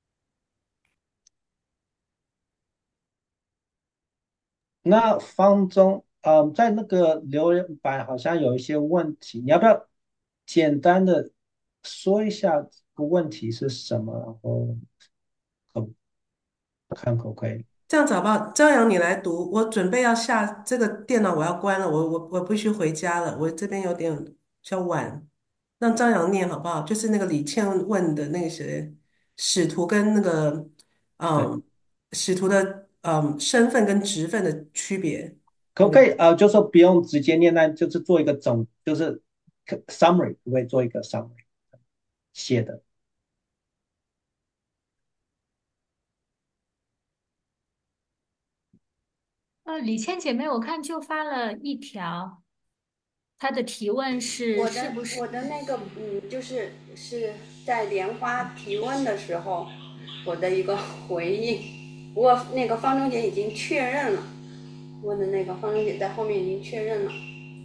那方中在那个留言板好像有一些问题，你要不要简单的说一下这个问题是什么，然后可看可不可以？ 这样子好不好？朝阳，你来读。我准备要下这个电脑，我要关了，我必须回家了。我这边有点比较晚，让张扬念好不好？就是那个李倩问的那个谁，使徒跟那个对， 嗯，使徒的身份跟职分的区别。 可不可以就说不用直接念，那就是做一个就是 summary，可不可以做一个 summary 写的？ 李倩姐妹，我看就发了一条，她的提问是是不是？ 我的那个就是在莲花提问的时候，我的一个回应，不过那个方中姐已经确认了，问的那个方中姐在后面已经确认了。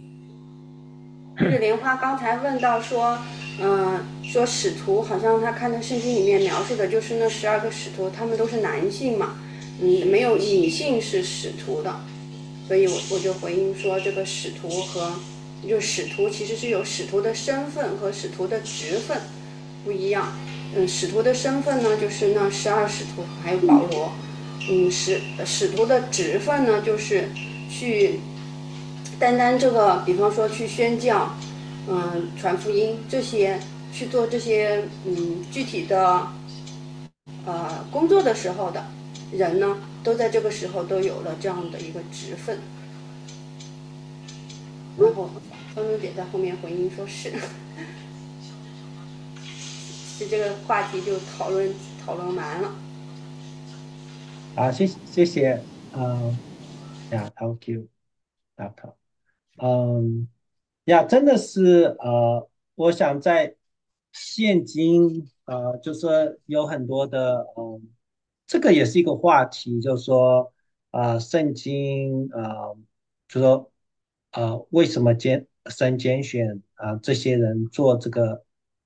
就是莲花刚才问到说，说使徒好像他看的圣经里面描述的就是那12个使徒，他们都是男性嘛，没有女性是使徒的，所以我就回应说这个使徒就使徒其实是有使徒的身份和使徒的职分不一样。使徒的身份呢就是那12使徒还有保罗，使徒的职分呢就是去单单这个，比方说去宣教，传福音这些，去做这些具体的工作的时候的人呢，都在这个时候都有了这样的一个职分。然后方中姐在后面回应说是，这个话题就讨论完了。 好，谢谢，thank you，嗯，真的是我想在现今就是说有很多的这个也是一个话题，就是说圣经就说为什么神拣选这些人做这个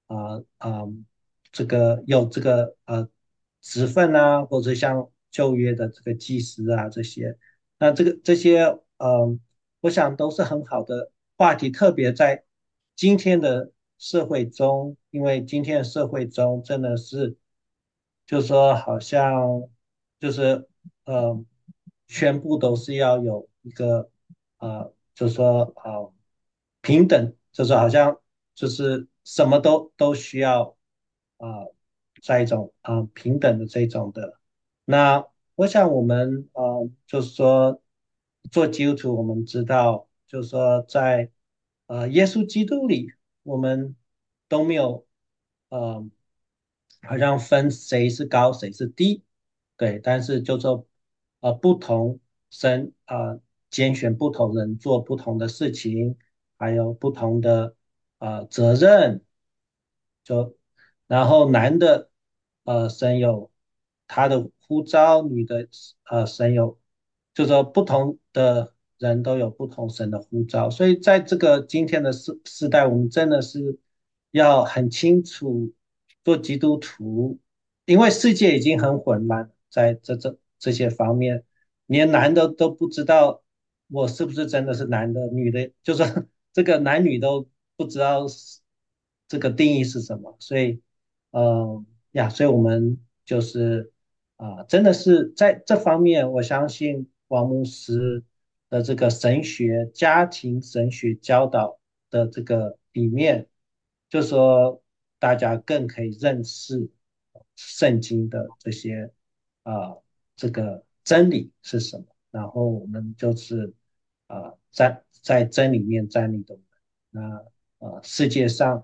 这个有这个职分啊，或者像旧约的这个祭司啊这些，那这些我想都是很好的话题，特别在今天的社会中，因为今天的社会中真的是，就是说好像就是呃，全部都是要有一个就是说平等，就是好像就是什么都需要在一种平等的这种的。那我想我们就是说做基督徒，我们知道就是说在耶稣基督里，我们都没有呃好像分谁是高谁是低，对，但是就说不同神拣选不同人做不同的事情，还有不同的责任，就然后男的神有他的呼召，女的神有就是说不同的人都有不同神的呼召，所以在这个今天的时代，我们真的是要很清楚做基督徒，因为世界已经很混乱，在这些方面，连男的都不知道我是不是真的是男的，女的，就是说这个男女都不知道这个定义是什么，所以，所以我们就是真的是在这方面，我相信王牧师的这个神学、家庭神学教导的这个里面，就说大家更可以认识圣经的这些这个真理是什么，然后我们就是在真理面站立的我们，世界上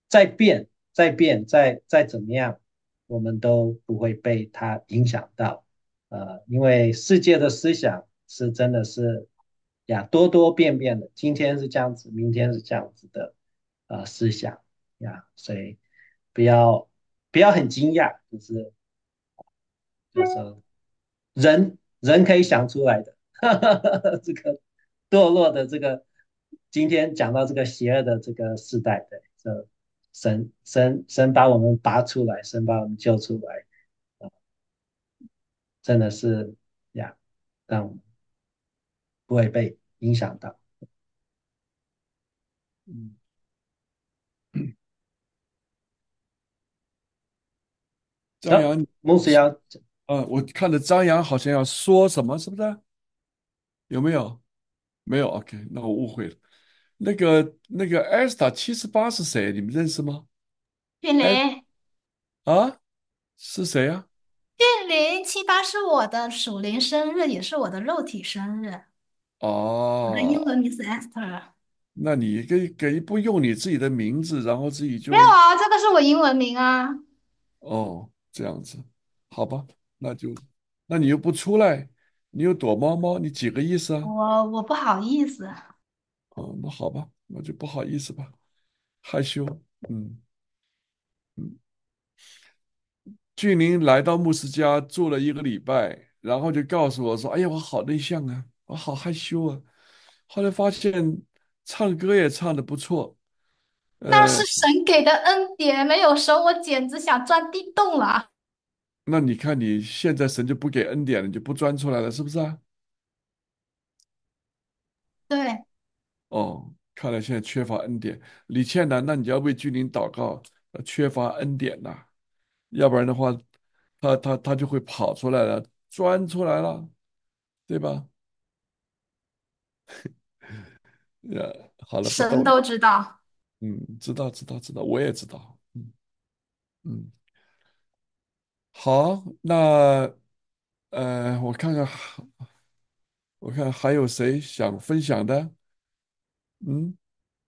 再怎么样，我们都不会被它影响到。因为世界的思想是真的是多多变变的，今天是这样子，明天是这样子的思想所以不要不要很惊讶，就是人可以想出来的，这个堕落的这个，今天讲到这个邪恶的这个时代，对，这神把我们拔出来，神把我们救出来，真的是呀，让我们不会被影响到。 嗯，张那扬， 牧师要我看着张扬好像要说什么，是不是？有没有？没有，OK，那我误会了。那个 Esther 78是谁？你们认识吗？ 俊哎林， 啊，是谁啊？ 俊林78是我的属灵生日，也是我的肉体生日。我的英哦， 文名是 Esther。 那你可以不用你自己的名字，然后自己就没有啊，这个是我英文名啊。 哦这样子，好吧，那就那你又不出来，你又躲猫猫，你几个意思啊？ 我不好意思。 哦，那好吧，那就不好意思吧，害羞。嗯嗯，俊林来到牧师家住了1个礼拜，然后就告诉我说："哎呀，我好内向啊，我好害羞啊。"后来发现唱歌也唱得不错， 那是神给的恩典，没有神我简直想钻地洞了。 那你看你现在神就不给恩典了，你就不钻出来了，是不是啊？ 对， 哦，看来现在缺乏恩典。李倩楠，那你要为君临祷告，缺乏恩典呐、要不然的话，他就会跑出来了，钻出来了，对吧？好了，不逗了。 神都知道。 知道知道，我也知道。嗯，好，那我看看，我看还有谁想分享的？嗯，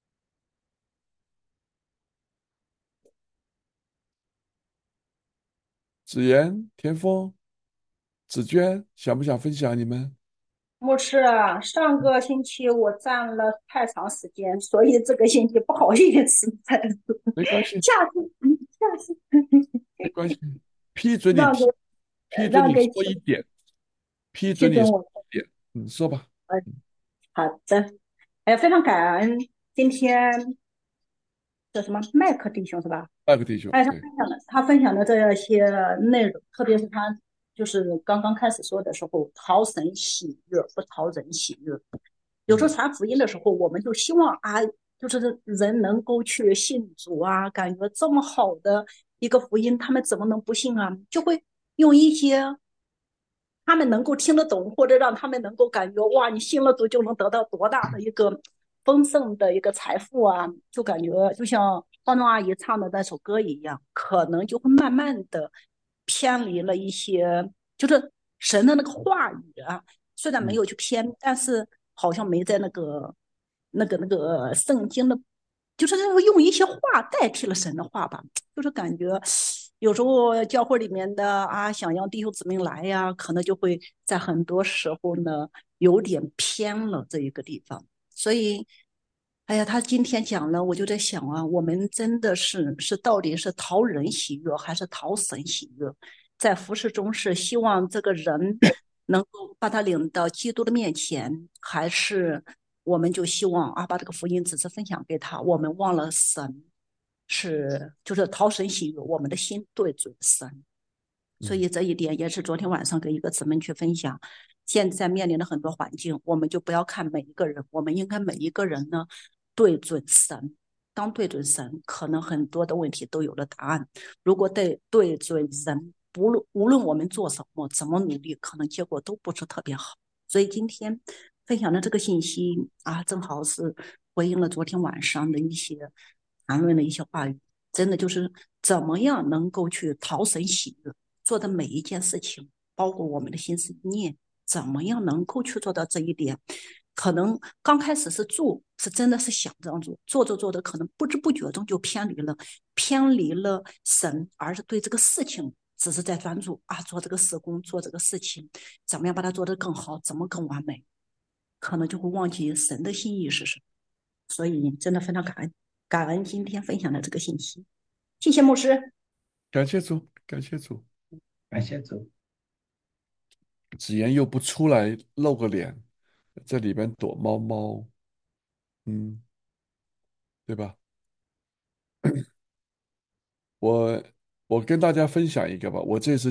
子言、田丰、紫娟，想不想分享你们？ 牧师啊，上个星期我站了太长时间，所以这个星期不好意思再录。 没关系， 下次，下次没关系，批准你让给批准你让给说一点，批准你说批准我。 一点。说吧。 呃，好的。哎呀，非常感恩今天这什么麦克弟兄是吧？ 那个弟兄， 哎，他对， 分享的他分享的这些内容，特别是他就是刚刚开始说的时候，讨神喜悦，不讨人喜悦。有时候嗯传福音的时候，我们就希望啊，就是人能够去信主啊，感觉这么好的一个福音，他们怎么能不信啊？就会用一些他们能够听得懂，或者让他们能够感觉哇，你信了主就能得到多大的一个丰盛的一个财富啊，就感觉就像方中阿姨唱的那首歌一样，可能就会慢慢的偏离了一些，就是神的那个话语啊，虽然没嗯有去偏，但是好像没在那个圣经的，就是用一些话代替了神的话吧，就是感觉有时候教会里面的啊，想让弟兄姊妹来呀，可能就会在很多时候呢有点偏了这一个地方。所以，哎呀，他今天讲了，我就在想啊，我们真的是到底是讨人喜悦还是讨神喜悦？在服饰中是希望这个人能够把他领到基督的面前，还是我们就希望啊，把这个福音只是分享给他，我们忘了神就是讨神喜悦，我们的心对准神。所以这一点也是昨天晚上跟一个姊妹去分享。现在面临的很多环境，我们就不要看每一个人，我们应该每一个人呢对准神。当对准神，可能很多的问题都有了答案。如果对准人，无论我们做什么，怎么努力，可能结果都不是特别好。所以今天分享的这个信息啊，正好是回应了昨天晚上的一些谈论的一些话语。真的就是怎么样能够去讨神喜悦，做的每一件事情，包括我们的心思意念，怎么样能够去做到这一点？可能刚开始是做，是真的是想这样做，做着，可能不知不觉中就偏离了神，而是对这个事情只是在专注啊，做这个施工，做这个事情，怎么样把它做得更好，怎么更完美，可能就会忘记神的心意是什么。所以真的非常感恩今天分享的这个信息，谢谢牧师。 感谢主，感谢主。 感谢主。 子言又不出来露个脸，在里边躲猫猫，嗯，对吧？我我跟大家分享一个吧，我这次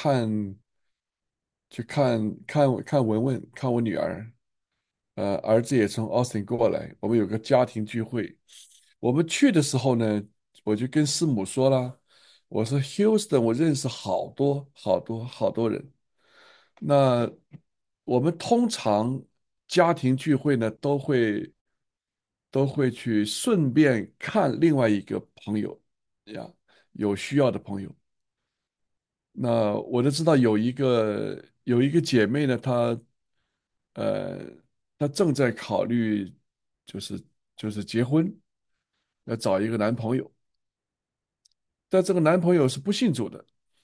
去看文文，看我女儿，儿子也从 Austin 过来，我们有个家庭聚会。我们去的时候呢，我就跟师母说了，我说 Houston 我认识好多好多好多人。那我们通常家庭聚会呢，都会去顺便看另外一个朋友呀，有需要的朋友。那我都知道有一个姐妹呢，呃她正在考虑就是就是结婚，要找一个男朋友，但这个男朋友是不信主的。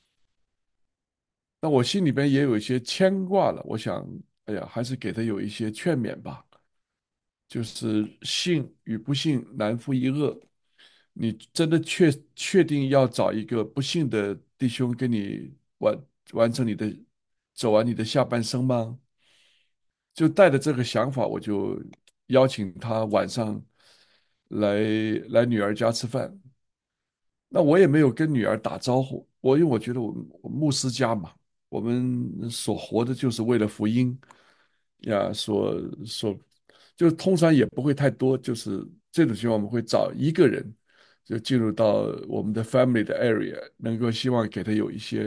那我心里边也有一些牵挂了，我想，哎呀，还是给他有一些劝勉吧。就是信与不信，难分一恶。你真的确定要找一个不信的弟兄跟你完成走完你的下半生吗？就带着这个想法，我就邀请他晚上来来女儿家吃饭。那我也没有跟女儿打招呼，因为我觉得我牧师家嘛，我们所活的就是为了福音呀，就通常也不会太多，就是这种情况我们会找一个人就进入到我们的 family 的 area，能够希望给他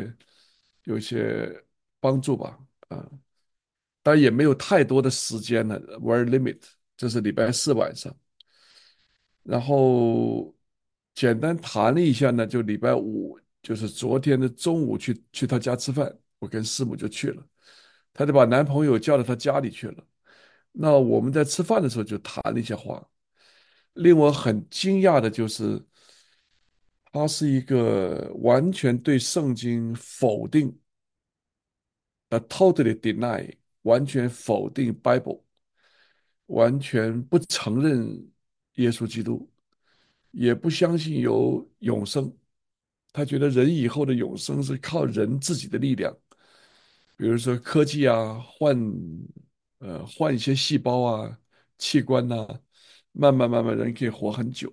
有一些帮助吧，啊，但也没有太多的时间了，very limit，这是礼拜四晚上。然后简单谈了一下呢，就礼拜五，就是昨天的中午去他家吃饭，我跟师母就去了，她就把男朋友叫到他家里去了。那我们在吃饭的时候就谈了一些话，令我很惊讶的就是，他是一个完全对圣经否定totally deny，完全否定 Bible，完全不承认耶稣基督，也不相信有永生。他觉得人以后的永生是靠人自己的力量，比如说科技啊，换一些细胞啊、器官呐、慢慢人可以活很久，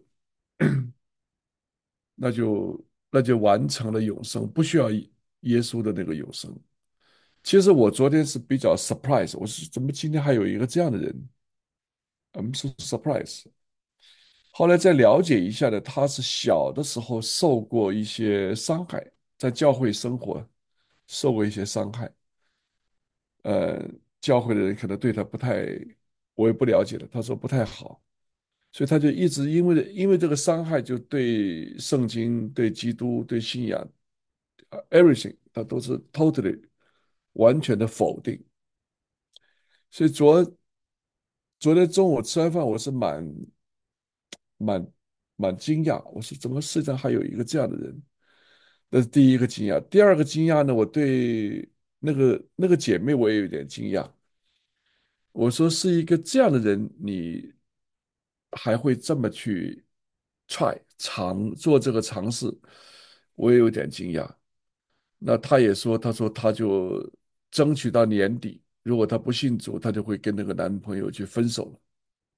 那就完成了永生，不需要耶稣的那个永生。其实我昨天是比较 surprise，我是怎么今天还有一个这样的人？I'm so surprise。后来再了解一下呢，他是小的时候受过一些伤害，在教会生活受过一些伤害，呃，教会的人可能对他不太，我也不了解了，他说不太好，所以他就一直因为这个伤害，就对圣经、对基督、对信仰everything，他都是 totally 完全的否定。所以昨天中午吃完饭，我是蛮蛮惊讶，我说怎么世界上还有一个这样的人？那是第一个惊讶。第二个惊讶呢，我对那个姐妹我也有点惊讶。我说是一个这样的人，你还会这么去 做这个尝试，我也有点惊讶。那他也说，他说他就争取到年底，如果她不信主，她就会跟那个男朋友去分手了。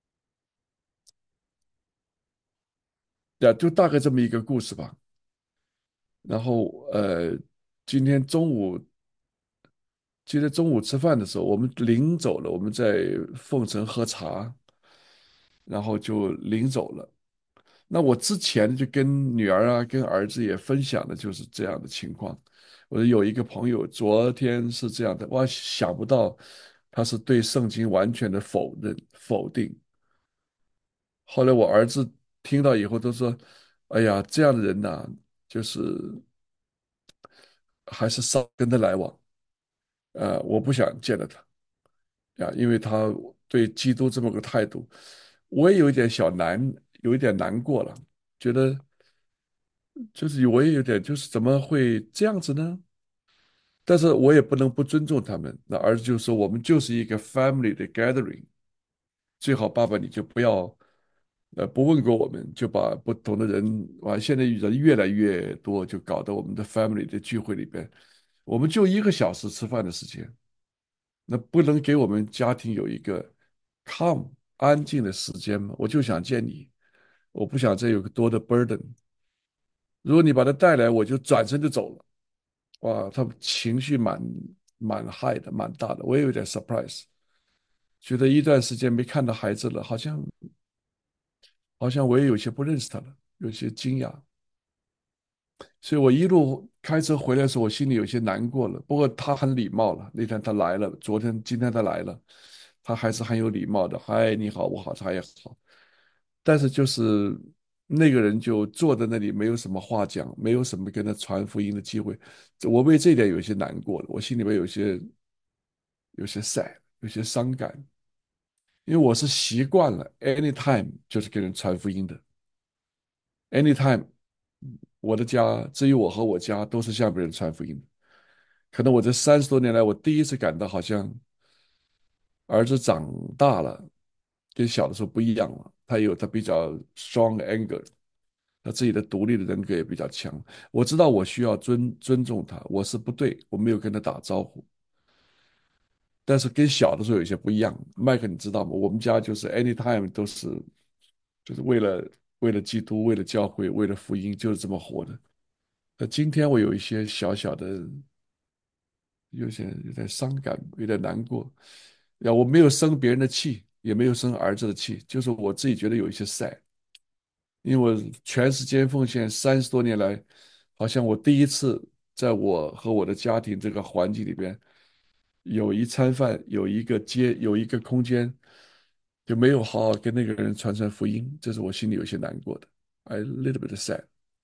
呀，就大概这么一个故事吧。然后今天中午今天中午吃饭的时候，我们临走了，我们在凤城喝茶，然后就临走了。那我之前就跟女儿啊、跟儿子也分享的就是这样的情况。我说有一个朋友昨天是这样的，我想不到他是对圣经完全的否定。后来我儿子听到以后都说：“哎呀，这样的人呐、就是还是少跟他来往。我不想见到他呀，因为他对基督这么个态度，我也有一点有一点难过了，觉得就是我也有点就是怎么会这样子呢？但是我也不能不尊重他们。那儿子就说我们就是一个 family 的 gathering，最好爸爸你就不要不问过我们，就把不同的人现在人越来越多，就搞到我们的 family 的聚会里边，我们就1个小时吃饭的时间，那不能给我们家庭有一个 calm 安静的时间吗？我就想见你，我不想再有个多的 burden。如果你把他带来，我就转身就走了。哇，他情绪蛮嗨的，蛮大的，我也有点 surprise，觉得一段时间没看到孩子了，好像我也有些不认识他了，有些惊讶。所以我一路开车回来的时候，我心里有些难过了。不过他很礼貌了，那天他来了，今天他来了，他还是很有礼貌的。嗨，你好，我好，他也好。但是就是那个人就坐在那里，没有什么话讲，没有什么跟他传福音的机会。我为这一点有些难过了，我心里面有些 sad，有些伤感，因为我是习惯了 anytime 就是跟人传福音的，anytime 我的家，至于我和我家都是向别人传福音的。可能我这30多年来，我第一次感到好像儿子长大了，跟小的时候不一样了。他有他比较 strong anger，他自己的独立的人格也比较强。我知道我需要尊重他，我是不对，我没有跟他打招呼。但是跟小的时候有些不一样。麦克，你知道吗？我们家就是 anytime 都是就是为了基督，为了教会，为了福音，就是这么活的。那今天我有一些小小的，有点伤感，有点难过。呀，我没有生别人的气，也没有生儿子的气，就是我自己觉得有一些 sad，因为我全时间奉献30多年来，好像我第一次在我和我的家庭这个环境里边，有一餐饭，有一个空间，就没有好好跟那个人传福音，这是我心里有些难过的，I little bit sad。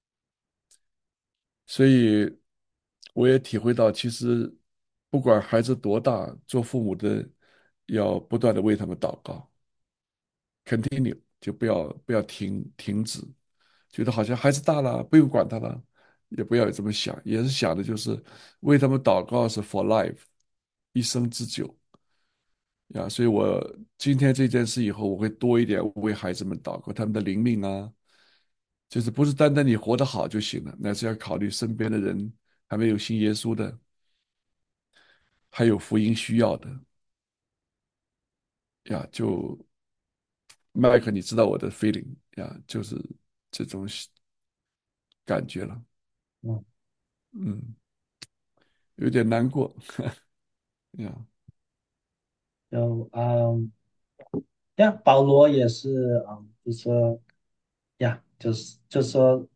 所以我也体会到，其实不管孩子多大，做父母的要不断的为他们祷告，continue，就不要停止，觉得好像孩子大了，不用管他了，也不要有这么想，也是想的就是为他们祷告是 for life，一生之久呀。所以我今天这件事以后，我会多一点为孩子们祷告，他们的灵命啊，就是不是单单你活得好就行了，乃是要考虑身边的人还没有信耶稣的，还有福音需要的呀。就麦克，你知道我的 feeling 呀，就是这种感觉了。 嗯， 嗯，有点难过呀。 就保罗也是就说就是说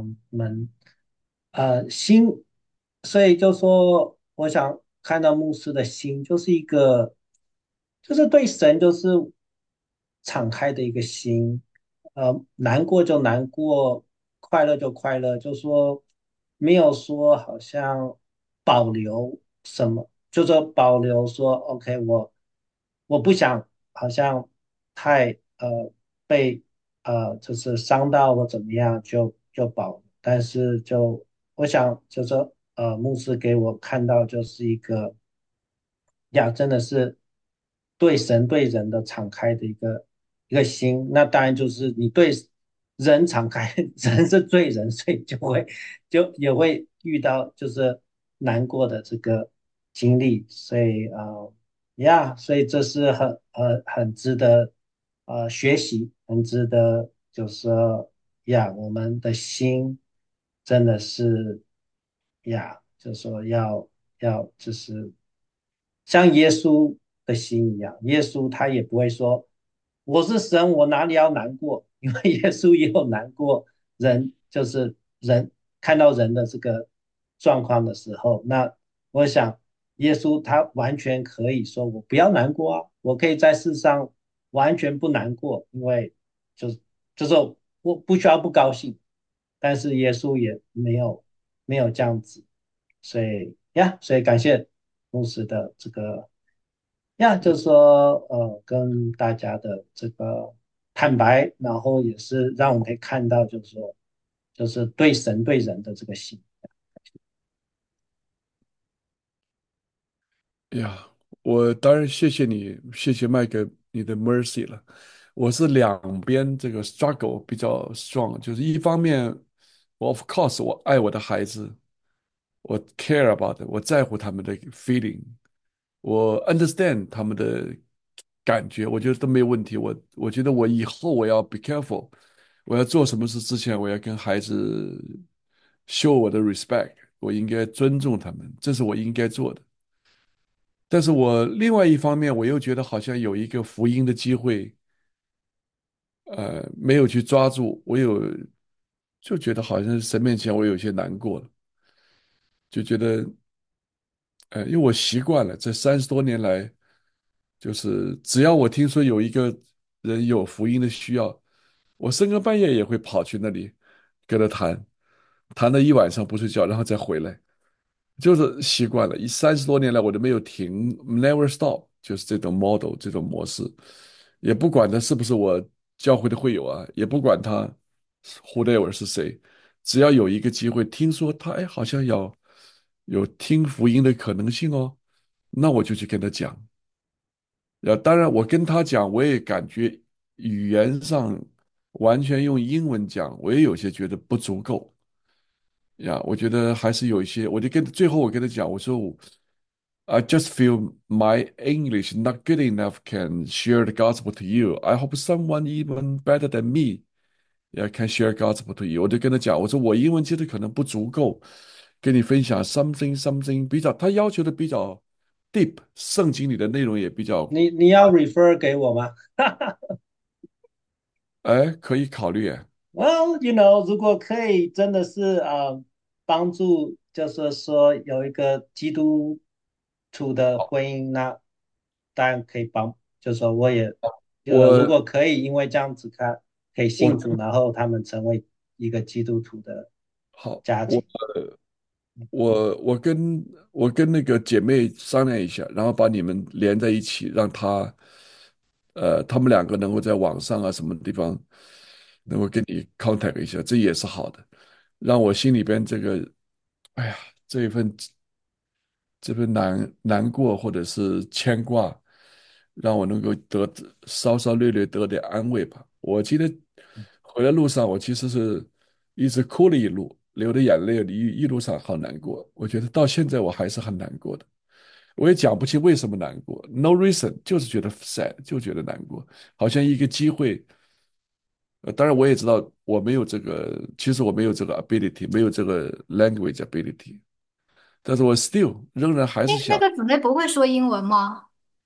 心，所以就说我想看到牧师的心，就是一个就是对神就是敞开的一个心，难过就难过，快乐就快乐，就说没有说好像保留什么，就说保留说 OK，我不想好像太被就是伤到或怎么样就保，但是我想就说牧师给我看到就是一个真的是对神对人的敞开的一个心，那当然就是你对人敞开，人是罪人，所以也会遇到就是难过的这个。 经历，所以呀，所以这是很值得学习，很值得就是说呀，我们的心真的是呀，就是说要就是像耶稣的心一样，耶稣他也不会说我是神，我哪里要难过，因为耶稣也有难过人，就是人看到人的这个状况的时候，那我想。耶稣他完全可以说我不要难过啊，我可以在世上完全不难过，因为就是就是我不需要不高兴，但是耶稣也没有这样子，所以呀，所以感谢牧师的这个呀，就是说跟大家的这个坦白，然后也是让我们可以看到，就是说就是对神对人的这个心。 呀，我当然谢谢你，谢谢麦克你的 mercy 了。我是两边这个 struggle 比较 strong，就是一方面，我 of course 我爱我的孩子，我 care about，我在乎他们的 feeling，我 understand 他们的感觉，我觉得都没有问题。我觉得我以后我要 be careful，我要做什么事之前，我要跟孩子 show 我的 respect，我应该尊重他们，这是我应该做的。但是我另外一方面，我又觉得好像有一个福音的机会，没有去抓住，就觉得好像神面前我有些难过了，就觉得，因为我习惯了这30多年来，就是只要我听说有一个人有福音的需要，我深更半夜也会跑去那里跟他谈，谈了一晚上不睡觉，然后再回来。就是习惯了，30多年来我都没有停，never stop，就是这种 model 这种模式，也不管他是不是我教会的会友啊，也不管他 whoever 是谁，只要有一个机会，听说他哎好像有听福音的可能性哦，那我就去跟他讲。当然我跟他讲，我也感觉语言上完全用英文讲，我也有些觉得不足够。我觉得还是有一些，最后我跟他讲，我说I just feel my English not good enough can share the gospel to you. I hope someone even better than me, yeah, can share gospel to you. 我就跟他讲，我说我英文其实可能不足够，跟你分享 something 比较，他要求的比较 deep，圣经里的内容也比较， 你要 refer 给我吗？ 哎，可以考虑哎。 Well,如果可以，真的是帮助，就是说有一个基督徒的婚姻，那当然可以帮，就是说我也，如我果可以，因为这样子看可以信主， 我然后他们成为一个基督徒的好， 家庭。 我跟那个姐妹商量一下，然后把你们连在一起，让他们两个能够在网上啊什么地方能够跟你 contact 一下，这也是好的，让我心里边这个，哎呀，这一份难过或者是牵挂，让我能够稍稍略略得点安慰吧。我记得回来路上，我其实是一直哭了一路，流着眼泪，一路上好难过。我觉得到现在我还是很难过的，我也讲不清为什么难过，no reason，就是觉得 sad，就觉得难过，好像一个机会。当然我也知道我没有这个，其实我没有这个 ability，没有这个 language ability，但是我 still 仍然还是想那个姊妹不会说英文吗？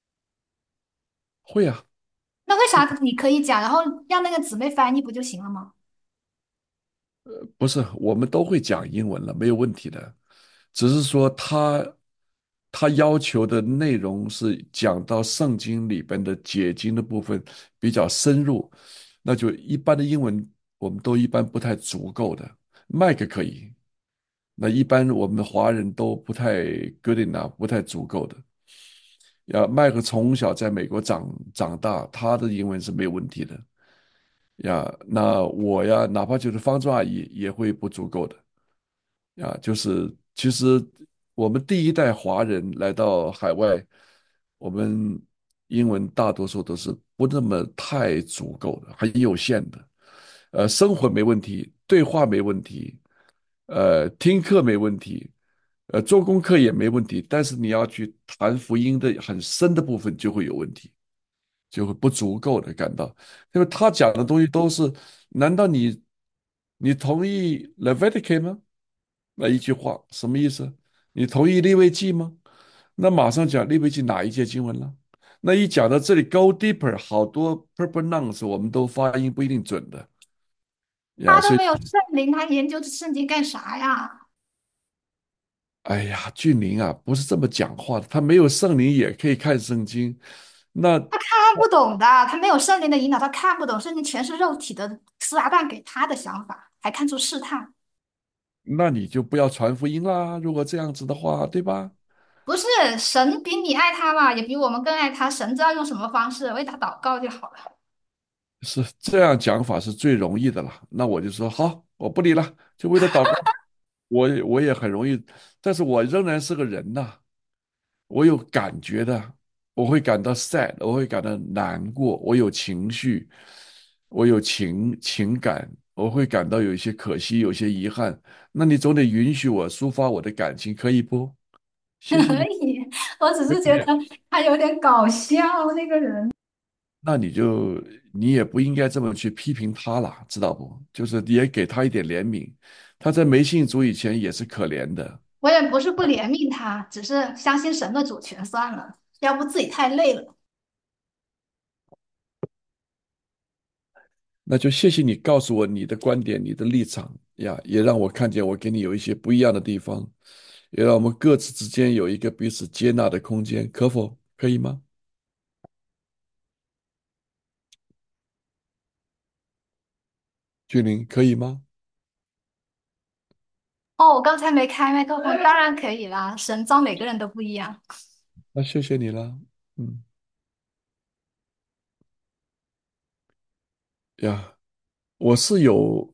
会啊。 那为啥你可以讲，然后让那个姊妹翻译不就行了吗？ 不是，我们都会讲英文了，没有问题的。只是说他要求的内容是讲到圣经里边的解经的部分比较深入，那就一般的英文我们都一般不太足够的。麦克可以，那一般我们的华人都不太 good enough，不太足够的。麦克从小在美国长大，他的英文是没有问题的。那我哪怕就是方舟阿姨也会不足够的。就是其实我们第一代华人来到海外，我们英文大多数都是不那么太足够的，很有限的。生活没问题，对话没问题，听课没问题， 做功课也没问题，但是你要去谈福音的很深的部分就会有问题，就会不足够的感到，因为他讲的东西都是，难道你同意 Leviticus 吗？那一句话什么意思？你同意利未记吗？那马上讲利未记哪一节经文了？那一讲到这里 go deeper，好多 purple nouns 我们都发音不一定准的呀，所以他都没有圣灵，他研究圣经干啥呀？ 哎呀，俊林啊，不是这么讲话的，他没有圣灵也可以看圣经，那他看不懂的，他没有圣灵的引导，他看不懂圣经全是肉体的撒旦给他的想法，还看出试探。 那你就不要传福音啦，如果这样子的话，对吧？ 不是神比你爱他嘛，也比我们更爱他，神知道用什么方式为他祷告就好了。 是这样讲法是最容易的了。那我就说好，我不理了，就为了祷告，我也很容易，但是我仍然是个人呐，我有感觉的，我会感到 sad，我会感到难过，我有情绪，我有情感，我会感到有一些可惜，有些遗憾。那你总得允许我抒发我的感情，可以不？谢谢你。 可以，我只是觉得他有点搞笑，那个人。 那你也不应该这么去批评他了，知道不？就是也给他一点怜悯。他在没信主以前也是可怜的。 我也不是不怜悯他，只是相信神的主权算了，要不自己太累了。 那就谢谢你告诉我你的观点、你的立场呀，也让我看见我跟你有一些不一样的地方，也让我们各自之间有一个彼此接纳的空间，可否？可以吗？君临，可以吗？ 哦，我刚才没开麦克风，当然可以啦，神造每个人都不一样。 那谢谢你了。嗯呀，我是有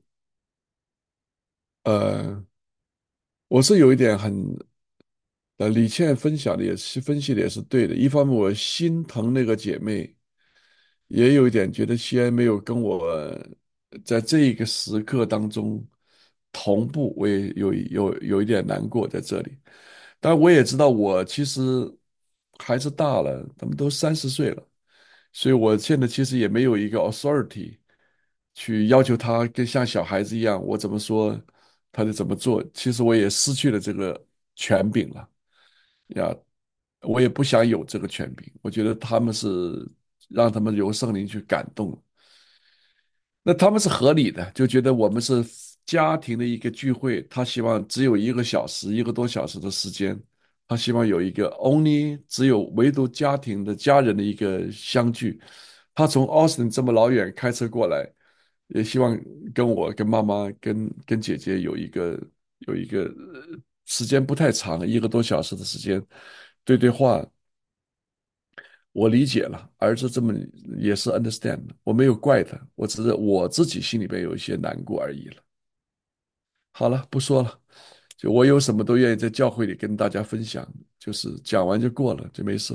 呃，我是有一点很李倩分析的也是对的。一方面我心疼那个姐妹，也有一点觉得西安没有跟我在这一个时刻当中同步，我也有一点难过在这里。但我也知道我其实孩子大了，他们都30岁了，所以我现在其实也没有一个 authority 去要求他跟像小孩子一样，我怎么说他就怎么做。其实我也失去了这个权柄了呀，我也不想有这个权柄。我觉得他们是让他们由圣灵去感动，那他们是合理的，就觉得我们是家庭的一个聚会，他希望只有1个小时、1个多小时的时间，他希望有一个 only 只有唯独家庭的家人的一个相聚。他从 Austin 这么老远开车过来，也希望跟我、跟妈妈、跟姐姐有一个时间不太长，1个多小时的时间对对话。我理解了，儿子这么也是 understand 的，我没有怪他，我只是我自己心里边有一些难过而已了。好了，不说了，就我有什么都愿意在教会里跟大家分享，就是讲完就过了，就没事。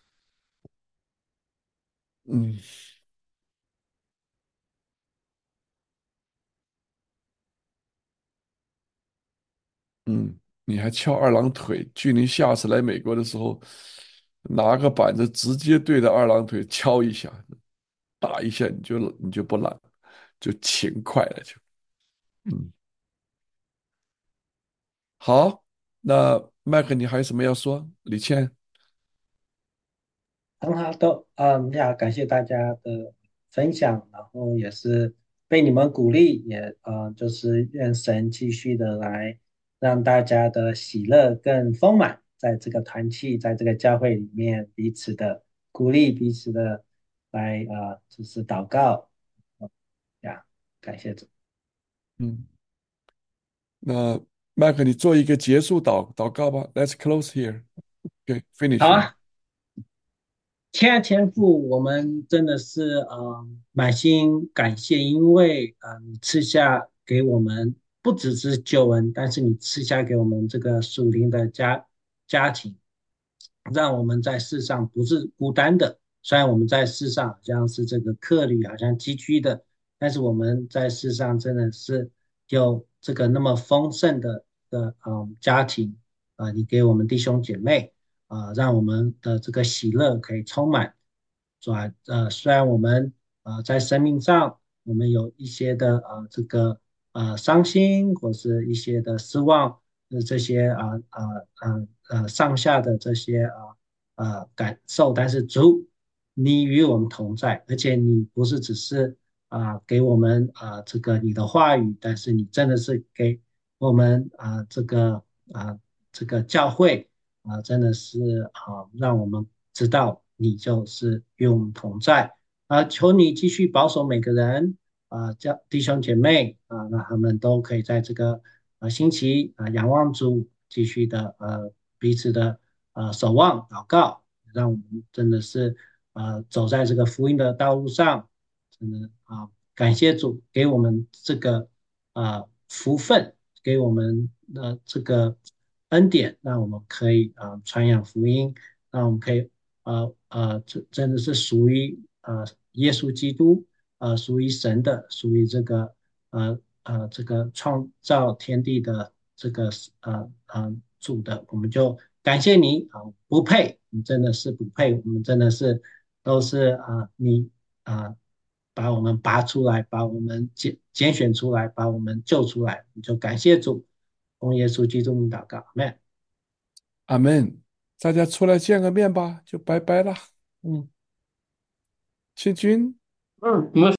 嗯嗯，你还翘二郎腿，距离下次来美国的时候，拿个板子直接对着二郎腿敲一下，打一下，你就不懒，就勤快了就。嗯，好，那麦克你还有什么要说？李倩。 很好的，呀，感谢大家的分享，然后也是被你们鼓励，也就是愿神继续的来让大家的喜乐更丰满，在这个团契，在这个教会里面，彼此的鼓励，彼此的来就是祷告，呀，感谢主。 嗯。那麦克，你做一个结束祷告吧。Let's close here. Okay, 好 finish. 啊，亲爱的天父，我们真的是满心感谢，因为你赐下给我们不只是救恩，但是你赐下给我们这个属灵的家庭，让我们在世上不是孤单的。虽然我们在世上好像是这个客旅，好像寄居的，但是我们在世上真的是有这个那么丰盛的家庭。 你给我们弟兄姐妹让我们的这个喜乐可以充满。虽然我们在生命上我们有一些的这个伤心或是一些的失望这些上下的这些感受，但是主你与我们同在，而且你不是只是给我们这个你的话语，但是你真的是给我们啊这个教会真的是让我们知道你就是与我们同在求你继续保守每个人叫弟兄姐妹让他们都可以在这个星期仰望主，继续的彼此的守望祷告，让我们真的是走在这个福音的道路上，真的感谢主给我们这个福分，给我们的这个恩典，让我们可以传扬福音，让我们可以这真的是属于耶稣基督属于神的，属于这个创造天地的这个主的，我们就感谢你不配，你真的是不配，我们真的是都是你啊、把我们拔出来，把我们拣选出来，把我们救出来，你就感谢主，奉耶稣基督名祷告，阿门。 阿门。大家出来见个面吧，就拜拜了。嗯，谢君。 你们